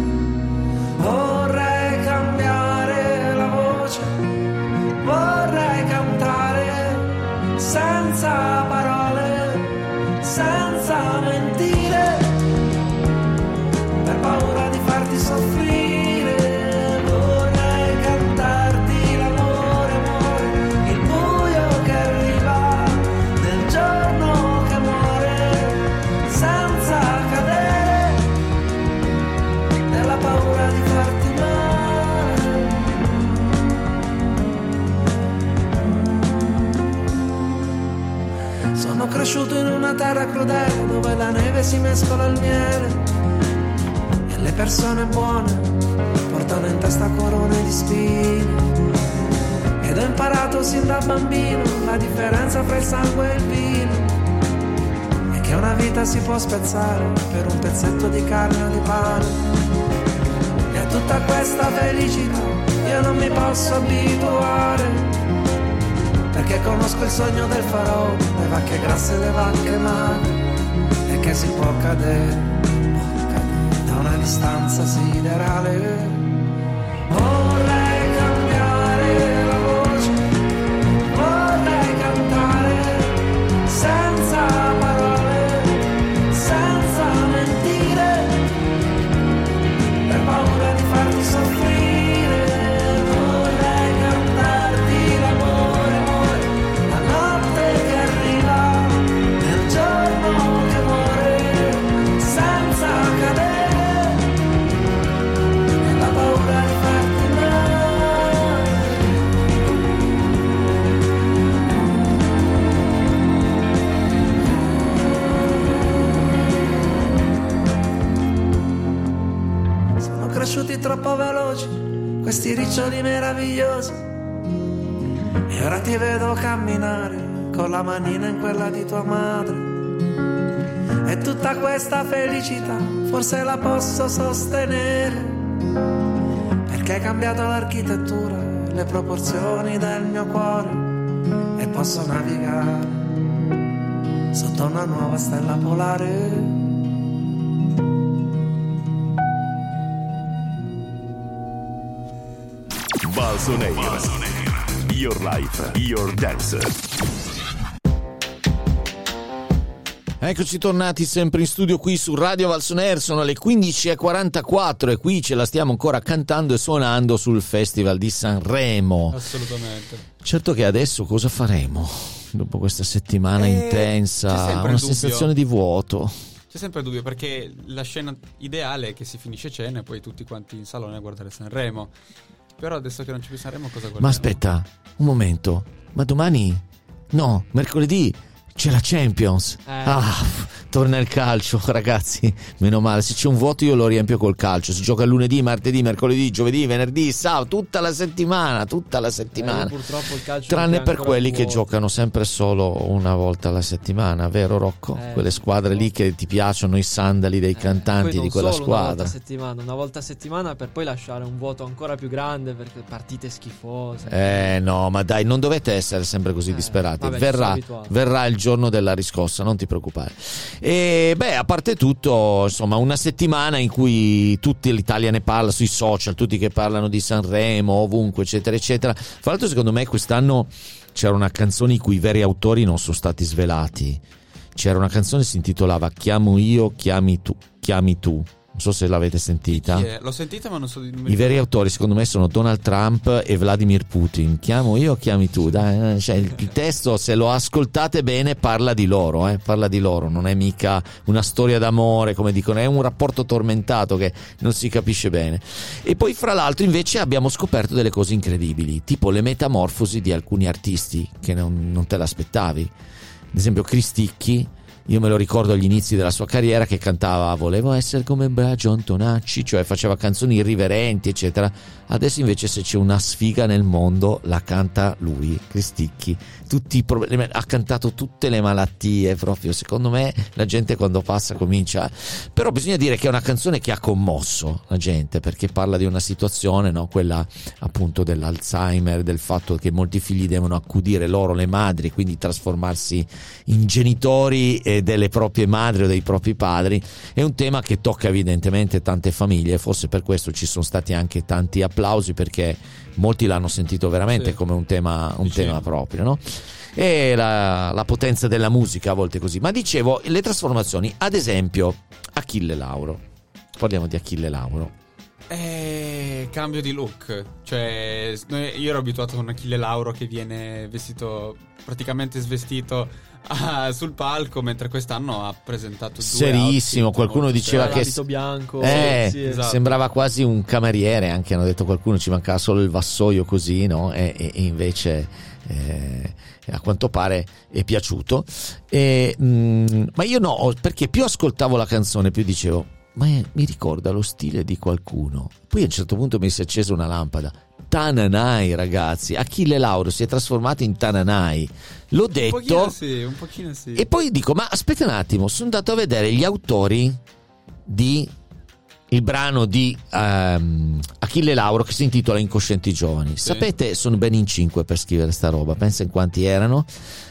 Vorrei cambiare la voce, vorrei cantare senza parole, senza mentire, per paura di farti soffrire. Vorrei cantarti l'amore, amore, il buio che arriva nel giorno che muore, senza cadere nella paura di farti male. Sono cresciuto in una terra crudele dove la neve si mescola al miele e le persone buone portano in testa corone di spine. Ed ho imparato sin da bambino la differenza fra il sangue e il vino, e che una vita si può spezzare per un pezzetto di carne o di pane. E a tutta questa felicità io non mi posso abituare, perché conosco il sogno del faraò, le vacche grasse e le vacche magre, e che si può cadere, può cadere da una distanza siderale. Vorrei cambiare la voce, vorrei cantare senza parole, senza mentire, per paura di farti soffrire. Vorrei cantarti l'amore, amore, la notte che arriva nel giorno che muore, senza cadere nella paura di farti male. Sono cresciuti troppo veloci questi riccioli meravigliosi, e ora ti vedo camminare con la manina in quella di tua madre. E tutta questa felicità forse la posso sostenere, perché hai cambiato l'architettura, le proporzioni del mio cuore, e posso navigare sotto una nuova stella polare. Balsoneira. Your life, your dance. Eccoci tornati sempre in studio qui su Radio Valsonair, sono le quindici e quarantaquattro e qui ce la stiamo ancora cantando e suonando sul Festival di Sanremo. Assolutamente. Certo che adesso cosa faremo? Dopo questa settimana Eh, intensa, c'è sempre una il sensazione dubbio. di vuoto. C'è sempre il dubbio, perché la scena ideale è che si finisce cena e poi tutti quanti in salone a guardare Sanremo. Però adesso che non c'è più Sanremo, cosa guardiamo? Ma aspetta, un momento, ma domani? No, mercoledì C'è la Champions. Eh. Ah, torna il calcio, ragazzi. Meno male. Se c'è un vuoto io lo riempio col calcio. Si gioca lunedì, martedì, mercoledì, giovedì, venerdì, sabato, tutta la settimana, tutta la settimana. Eh, purtroppo il calcio Tranne per quelli che vuoto. giocano sempre solo una volta alla settimana, vero Rocco? Eh, Quelle squadre lì che ti piacciono, i sandali dei Poi cantanti non di quella solo Una volta squadra. a settimana, una volta a settimana per poi lasciare un vuoto ancora più grande perché partite schifose. Eh no, ma dai, non dovete essere sempre così disperati. vabbè, ci sono verrà, abituato. verrà il giorno della riscossa, non ti preoccupare. E beh, a parte tutto, insomma, una settimana in cui tutta l'Italia ne parla sui social, tutti che parlano di Sanremo, ovunque, eccetera, eccetera. Fra l'altro, secondo me, quest'anno c'era una canzone i cui veri autori non sono stati svelati. C'era una canzone che si intitolava Chiamo io, chiami tu, chiami tu. Non so se l'avete sentita. Chi è? L'ho sentita ma non so di non mi I veri ricordo. autori secondo me sono Donald Trump e Vladimir Putin. Chiamo io, chiami tu. Dai, cioè, il, il testo, se lo ascoltate bene, parla di loro, eh, parla di loro. Non è mica una storia d'amore, come dicono, è un rapporto tormentato che non si capisce bene. E poi fra l'altro invece abbiamo scoperto delle cose incredibili, tipo le metamorfosi di alcuni artisti che non, non te l'aspettavi. Ad esempio Cristicchi. Io me lo ricordo agli inizi della sua carriera che cantava volevo essere come Biagio Antonacci, cioè faceva canzoni irriverenti eccetera. Adesso invece se c'è una sfiga nel mondo la canta lui, Cristicchi. Tutti i problemi, ha cantato tutte le malattie proprio. Secondo me la gente quando passa comincia, però bisogna dire che è una canzone che ha commosso la gente perché parla di una situazione, no? Quella appunto dell'Alzheimer, del fatto che molti figli devono accudire loro le madri, quindi trasformarsi in genitori e delle proprie madri o dei propri padri. È un tema che tocca evidentemente tante famiglie, forse per questo ci sono stati anche tanti applausi perché molti l'hanno sentito veramente sì. come un tema, un sì. tema proprio, no? E la, la potenza della musica a volte così. Ma dicevo, le trasformazioni, ad esempio Achille Lauro, parliamo di Achille Lauro. Eh, cambio di look. Cioè, noi- io ero abituato con Achille Lauro che viene vestito, praticamente svestito ah, sul palco, mentre quest'anno ha presentato due Serissimo, outfit qualcuno molto diceva seri. che L'abito bianco. eh, sì, esatto. sembrava quasi un cameriere, anche hanno detto qualcuno, ci mancava solo il vassoio così, no? E, e- e invece eh, a quanto pare è piaciuto. E, mm, ma io no, perché più ascoltavo la canzone più dicevo ma è- mi ricorda lo stile di qualcuno. Poi a un certo punto mi si è accesa una lampada. Tananai, ragazzi, Achille Lauro si è trasformato in Tananai. L'ho Un detto pochino sì, un pochino sì. e poi dico, ma aspetta un attimo, sono andato a vedere gli autori di il brano di ehm, Achille Lauro che si intitola Incoscienti Giovani. Sì. Sapete, sono ben in cinque per scrivere sta roba, pensa in quanti erano.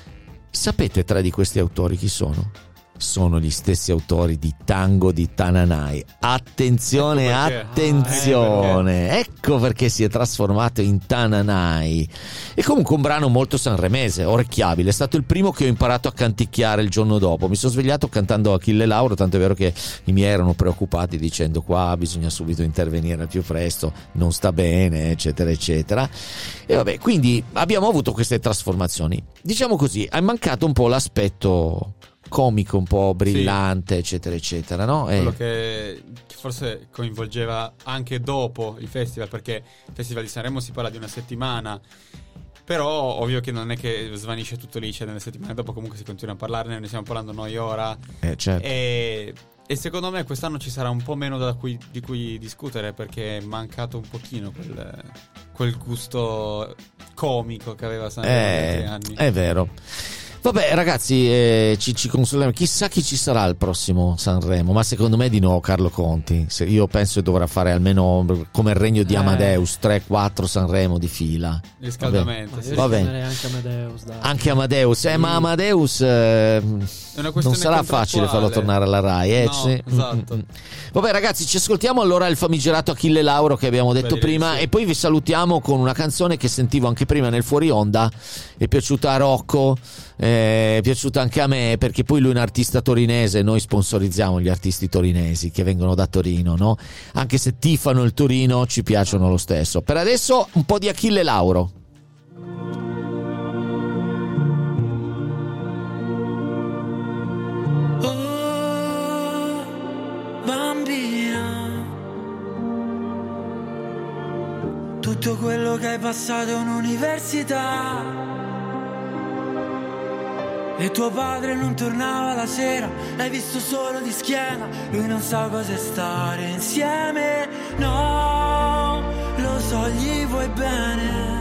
Sapete tre di questi autori chi sono? Sono gli stessi autori di Tango di Tananai. Attenzione, Ecco perché. attenzione. Ecco perché si è trasformato in Tananai. E comunque un brano molto sanremese, orecchiabile. È stato il primo che ho imparato a canticchiare il giorno dopo. Mi sono svegliato cantando Achille Lauro, tanto è vero che i miei erano preoccupati dicendo qua bisogna subito intervenire al più presto, non sta bene, eccetera, eccetera. E vabbè, quindi abbiamo avuto queste trasformazioni. Diciamo così, è mancato un po' l'aspetto comico, un po' brillante, sì. eccetera, eccetera, no? Quello Eh. che, che forse coinvolgeva anche dopo il festival, perché il Festival di Sanremo si parla di una settimana, però ovvio che non è che svanisce tutto lì, cioè nelle settimane dopo comunque si continua a parlarne, ne stiamo parlando noi ora. Eh, certo. E, e secondo me quest'anno ci sarà un po' meno da cui, di cui discutere, perché è mancato un pochino quel, quel gusto comico che aveva Sanremo negli Eh, altri anni. è vero. Vabbè ragazzi, eh, ci, ci consoliamo. Chissà chi ci sarà al prossimo Sanremo, ma secondo me di nuovo Carlo Conti. Se io penso che dovrà fare almeno come il regno di Eh. Amadeus tre quattro Sanremo di fila. Riscaldamento. Ma sì. io Va bene. risponderei anche Amadeus, dai. Anche Amadeus, eh, ma Amadeus eh, non questione sarà facile farlo contrattuale. tornare alla Rai, eh? No, Sì. esatto. Mm, mm, mm. Vabbè ragazzi, ci ascoltiamo allora il famigerato Achille Lauro che abbiamo detto Beh, prima sì. e poi vi salutiamo con una canzone che sentivo anche prima nel fuori onda. È piaciuta a Rocco, eh, è piaciuta anche a me, perché poi lui è un artista torinese, noi sponsorizziamo gli artisti torinesi che vengono da Torino, no? Anche se tifano il Torino ci piacciono lo stesso. Per adesso un po' di Achille Lauro. Oh, bambina, tutto quello che hai passato in università E tuo padre non tornava la sera, l'hai visto solo di schiena. Lui non sa cosa è stare insieme. No, lo so, gli vuoi bene.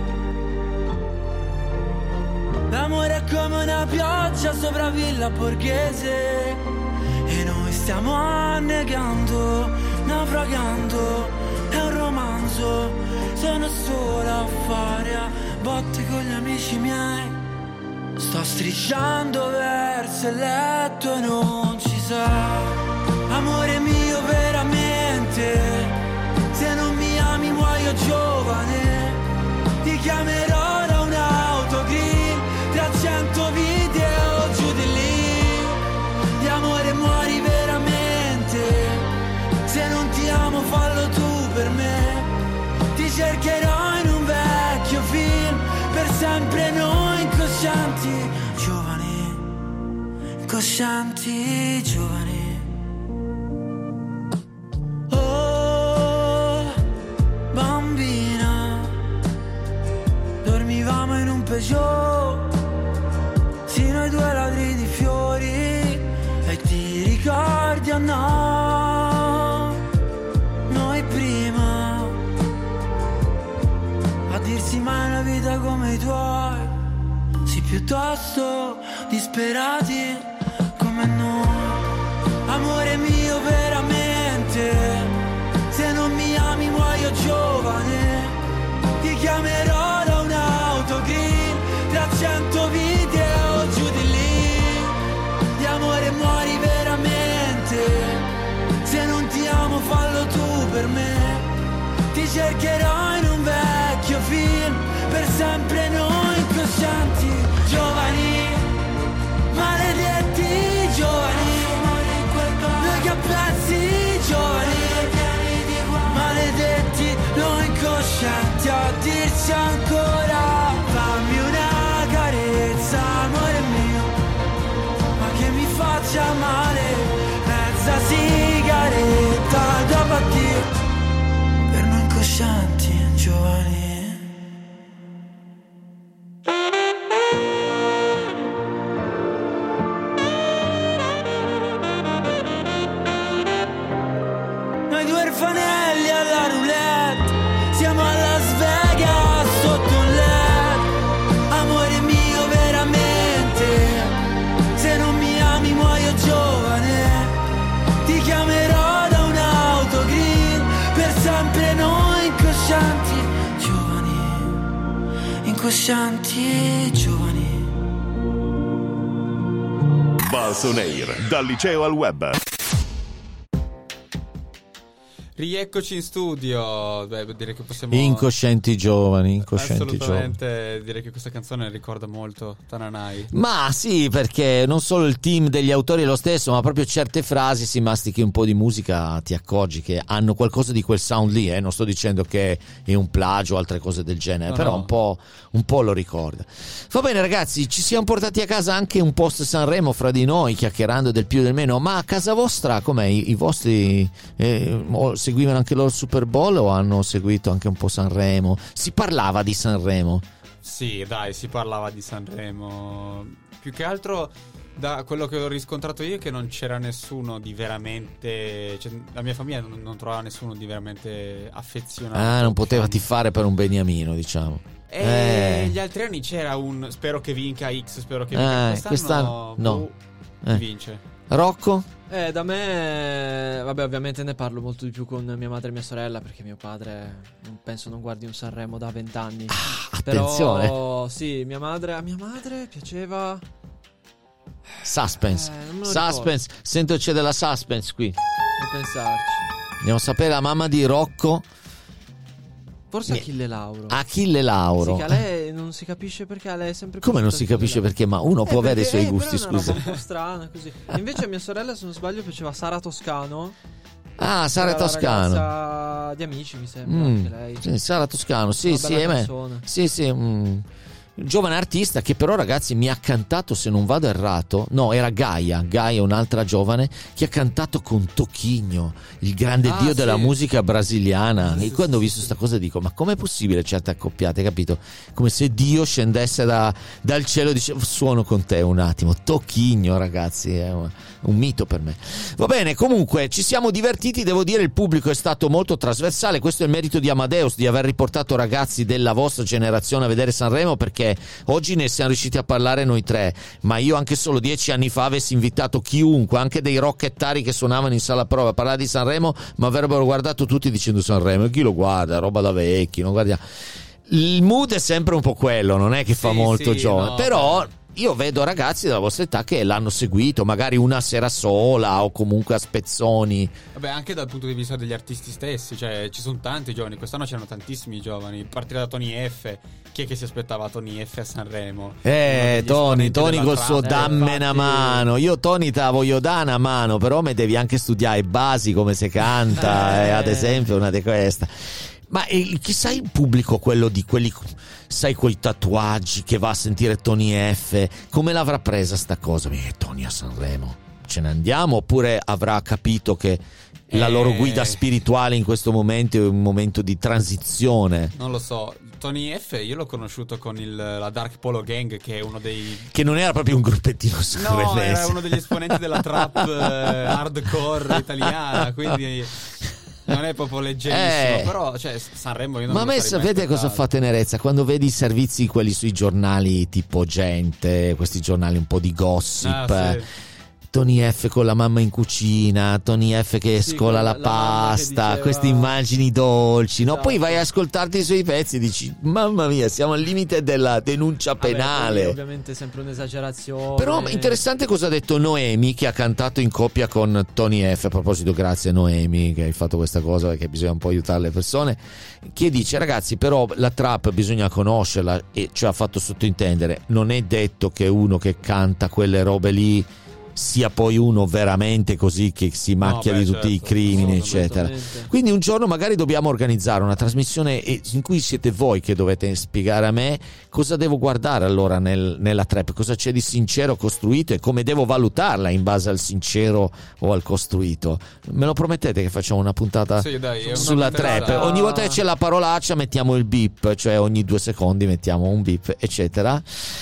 L'amore è come una pioggia sopra Villa Borghese e noi stiamo annegando, naufragando. È un romanzo, sono sola a fare a botte con gli amici miei. Sto strisciando verso il letto e non ci sei. Amore mio veramente, se non mi ami muoio giovane. Ti chiamerò da un'autogrill, tra cento video giù di lì. Di amore muori veramente, se non ti amo fallo tu per me. Ti cercherò in un vecchio film, per sempre noi incoscienti giovani, incoscienti giovani. Oh, bambina, dormivamo in un Peugeot, sì noi due ladri di fiori, e ti ricordi o no? Noi prima, a dirsi mai una vita come i tuoi, sì piuttosto disperati come noi. Amore mio veramente, se non mi ami muoio giovane. Ti chiamerò da un'autogrill, tra cento video giù di lì. Di amore muori veramente, se non ti amo fallo tu per me. Ti cercherò in un vecchio film, per sempre noi incoscienti giovani, maledetti giovani, noi che a pezzi giovani, maledetti noi incoscienti a dirsi ancora. Fammi una carezza amore mio, ma che mi faccia male, mezza sigaretta dopo addio, per noi incoscienti giovani. Noi due orfanelli alla roulette, siamo a Las Vegas sotto un L E D. Amore mio veramente, se non mi ami muoio giovane. Ti chiamerò da un'autogrill, per sempre noi incoscienti giovani, incoscienti giovani. Balson Air, dal liceo al web. Rieccoci in studio. Beh, direi che possiamo. Incoscienti giovani, incoscienti Assolutamente, giovani. direi che questa canzone ricorda molto Tananai. Ma sì, perché non solo il team degli autori è lo stesso, ma proprio certe frasi, si mastichi un po' di musica, ti accorgi che hanno qualcosa di quel sound lì, eh? Non sto dicendo che è un plagio o altre cose del genere, No, però no. Un, po', un po' lo ricorda. Va bene ragazzi, ci siamo portati a casa anche un post Sanremo fra di noi, chiacchierando del più e del meno, ma a casa vostra com'è? I, i vostri eh, seguivano anche loro il Super Bowl o hanno seguito anche un po' Sanremo? Si parlava di Sanremo? Sì, dai, si parlava di Sanremo. Più che altro, da quello che ho riscontrato io, è che non c'era nessuno di veramente. Cioè, la mia famiglia non, non trovava nessuno di veramente affezionato. Ah, non poteva tifare per un beniamino, diciamo. E Eh. gli altri anni c'era un spero che vinca X, spero che vinca. Eh, Quest'anno, quest'anno no. boh, Eh. chi vince? Rocco? Eh, da me, vabbè, ovviamente ne parlo molto di più con mia madre e mia sorella, perché mio padre non penso non guardi un Sanremo da vent'anni. Ah, attenzione. Però sì, mia madre, a mia madre piaceva. Suspense. Eh, non me lo Suspense. Sento c'è della suspense qui. Non pensarci. Andiamo a sapere la mamma di Rocco. Forse Mi- Achille Lauro. Achille Lauro. Sì, che a lei non si capisce perché a lei è sempre Come non piaciuta si capisce Achille perché? Ma uno Lauro. può Eh, avere i perché- suoi eh, gusti, però è una scusa. roba un po' strana così. Invece a mia sorella, se non sbaglio, piaceva Sara Toscano. Ah, Sara Era la Toscano. ragazza di Amici, mi sembra, Mm, anche lei. sì, Sara Toscano, sì, Una sì, bella eh, canzone. sì, sì, mm. giovane artista che però, ragazzi, mi ha cantato, se non vado errato, no, era Gaia, Gaia, un'altra giovane che ha cantato con Toquinho, il grande Ah, dio sì. della musica brasiliana. Sì, E sì, quando ho sì, visto sì. sta cosa dico, ma com'è possibile certe accoppiate, capito? Come se Dio scendesse da, dal cielo e dice suono con te un attimo. Toquinho, ragazzi, è un, un mito per me. Va bene, comunque ci siamo divertiti, devo dire il pubblico è stato molto trasversale, questo è il merito di Amadeus, di aver riportato ragazzi della vostra generazione a vedere Sanremo, perché oggi ne siamo riusciti a parlare noi tre, ma io anche solo dieci anni fa avessi invitato chiunque, anche dei rockettari che suonavano in sala prova a parlare di Sanremo, ma avrebbero guardato tutti dicendo Sanremo, e chi lo guarda, roba da vecchi, non guardiamo. Il mood è sempre un po' quello, non è che fa Sì, molto sì, giovane, no, però beh. io vedo ragazzi della vostra età che l'hanno seguito, magari una sera sola o comunque a spezzoni. Vabbè, anche dal punto di vista degli artisti stessi, cioè ci sono tanti giovani, quest'anno c'erano tantissimi giovani, partire da Tony F. Chi è che si aspettava Tony F a Sanremo? Eh, Tony, Tony col suo trap, damme eh, una infatti- mano. Io Tony te la voglio dare una mano, però mi devi anche studiare i basi, come si canta, eh, ad esempio una di queste. Ma eh, chissà il pubblico, quello di quelli, sai, quei tatuaggi, che va a sentire Tony F, come l'avrà presa sta cosa? Eh, Tony a Sanremo, ce ne andiamo? Oppure avrà capito che la loro guida spirituale in questo momento è un momento di transizione? Non lo so, Tony F io l'ho conosciuto con il, la Dark Polo Gang, che è uno dei... Che non era proprio un gruppettino sanremese. No, era uno degli esponenti della trap eh, hardcore italiana, quindi non è proprio leggerissimo, Eh. però cioè, Sanremo io non Ma a me me lo sarei mai sapete cosa aspettato. fa tenerezza? Quando vedi i servizi, quelli sui giornali tipo Gente, questi giornali un po' di gossip, Ah, sì. eh, Tony F con la mamma in cucina, Tony F che Sì, scola con la, la- la mamma che pasta, diceva- queste immagini dolci, no? Esatto. Poi vai a ascoltarti i suoi pezzi e dici mamma mia, siamo al limite della denuncia Vabbè, penale. poi ovviamente è sempre un'esagerazione. Però interessante cosa ha detto Noemi, che ha cantato in coppia con Tony F. A proposito, grazie Noemi che hai fatto questa cosa, perché bisogna un po' aiutare le persone, che dice ragazzi, però la trap bisogna conoscerla, e ci ha fatto sottintendere, non è detto che uno che canta quelle robe lì sia poi uno veramente così che si macchia beh, di tutti i certo, crimini, no, eccetera. assolutamente. Quindi un giorno magari dobbiamo organizzare una trasmissione e- in cui siete voi che dovete spiegare a me cosa devo guardare allora nel- nella trap, cosa c'è di sincero costruito e come devo valutarla in base al sincero o al costruito. Me lo promettete che facciamo una puntata Sì, dai, è una sulla puntata- trap? Ogni volta che c'è la parolaccia mettiamo il beep, cioè ogni due secondi mettiamo un beep, eccetera.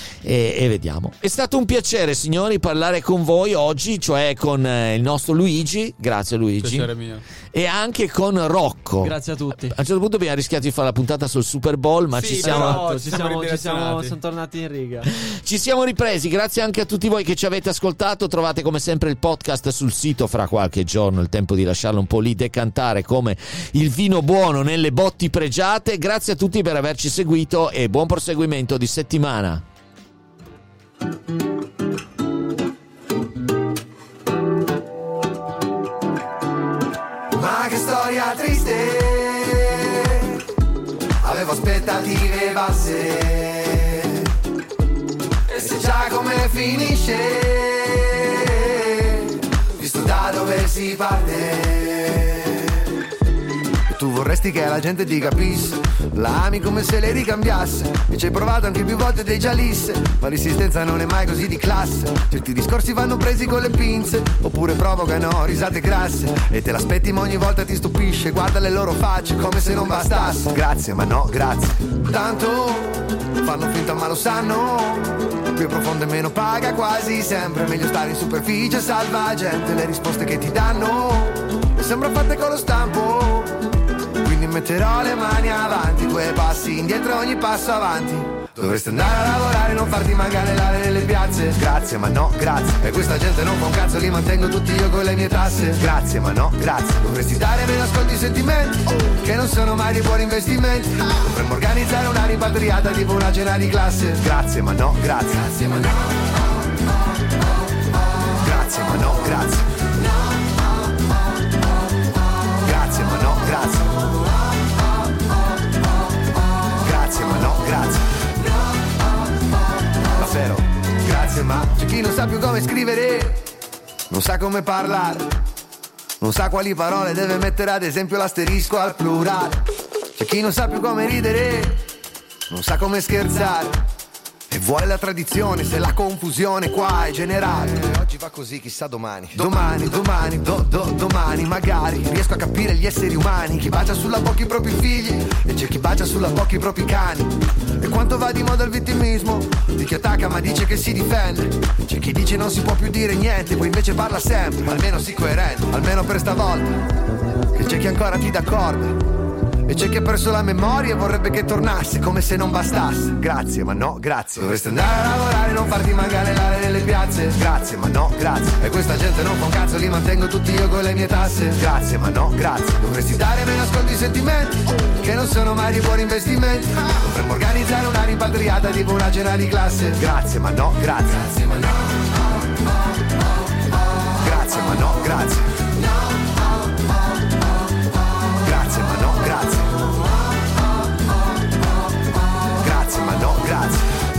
E, e vediamo. È stato un piacere, signori, parlare con voi oggi, cioè con eh, il nostro Luigi, grazie Luigi, Piacere mio. e anche con Rocco. Grazie a tutti. A un certo punto abbiamo rischiato di fare la puntata sul Super Bowl, ma Sì, ci siamo, però- Esatto, ci siamo siamo, ci siamo, ridirezionati. siamo tornati in riga. ci siamo ripresi. Grazie anche a tutti voi che ci avete ascoltato. Trovate come sempre il podcast sul sito fra qualche giorno, il tempo di lasciarlo un po' lì decantare come il vino buono nelle botti pregiate. Grazie a tutti per averci seguito e buon proseguimento di settimana. Ma che storia triste, avevo aspettative basse, e se già come finisce, visto da dove si parte. Tu vorresti che la gente ti capisse, la ami come se le ricambiasse, e ci hai provato anche più volte dei gialisse, ma l'insistenza non è mai così di classe. Certi discorsi vanno presi con le pinze, oppure provocano risate grasse, e te l'aspetti ma ogni volta ti stupisce. Guarda le loro facce come se non bastasse. Grazie ma no grazie, tanto fanno finta ma lo sanno, più profondo e meno paga quasi sempre. Meglio stare in superficie, salva gente, le risposte che ti danno e sembra fatte con lo stampo. Quindi metterò le mani avanti, due passi indietro, ogni passo avanti. Dovresti andare a lavorare, non farti manganellare nelle piazze. Grazie ma no grazie, e questa gente non fa un cazzo, li mantengo tutti io con le mie tasse. Grazie ma no grazie, dovresti dare meno ascolti i sentimenti, che non sono mai dei buoni investimenti. Dovremmo organizzare una rimpatriata tipo una cena di classe. Grazie ma no grazie, grazie ma no, grazie ma no grazie, grazie ma no grazie, grazie ma no grazie, davvero grazie ma c'è chi non sa più come scrivere, non sa come parlare, non sa quali parole deve mettere, ad esempio l'asterisco al plurale. C'è chi non sa più come ridere, non sa come scherzare, E vuole la tradizione, se la confusione qua è generale. eh, Oggi va così, chissà domani. Domani, domani, do, do, domani magari riesco a capire gli esseri umani. Chi bacia sulla bocca i propri figli e c'è chi bacia sulla bocca i propri cani. E quanto va di moda il vittimismo di chi attacca ma dice che si difende. C'è chi dice non si può più dire niente, poi invece parla sempre, almeno sii coerente, almeno per stavolta. Che c'è chi ancora ti dà corda e c'è chi ha perso la memoria e vorrebbe che tornasse come se non bastasse. Grazie ma no grazie. Dovresti andare a lavorare e non farti manganellare nelle piazze. Grazie ma no grazie. E questa gente non fa un cazzo, li mantengo tutti io con le mie tasse. Grazie ma no grazie. Dovresti dare meno ascolti i sentimenti che non sono mai di buoni investimenti. Dovremmo organizzare una rimpatriata tipo una cena di classe. Grazie ma no grazie. Grazie ma no grazie ma no grazie. Grazie ma no grazie. Grazie ma no grazie.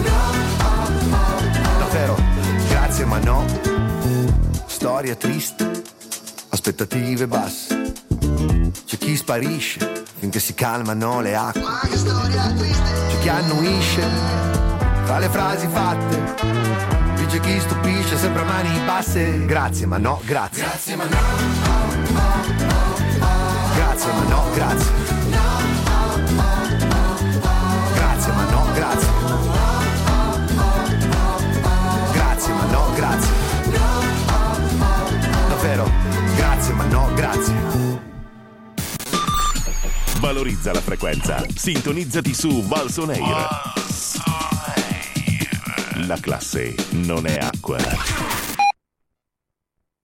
Davvero grazie ma no. Storia triste, aspettative basse. C'è chi sparisce finché si calmano le acque. C'è chi annuisce fra le frasi fatte. C'è chi stupisce sempre a mani basse. Grazie ma no grazie. Grazie ma no. Grazie ma no grazie. Grazie ma no grazie. Grazie ma no grazie. Davvero grazie ma no grazie. Valorizza la frequenza. Sintonizzati su Valson Air. La classe non è acqua.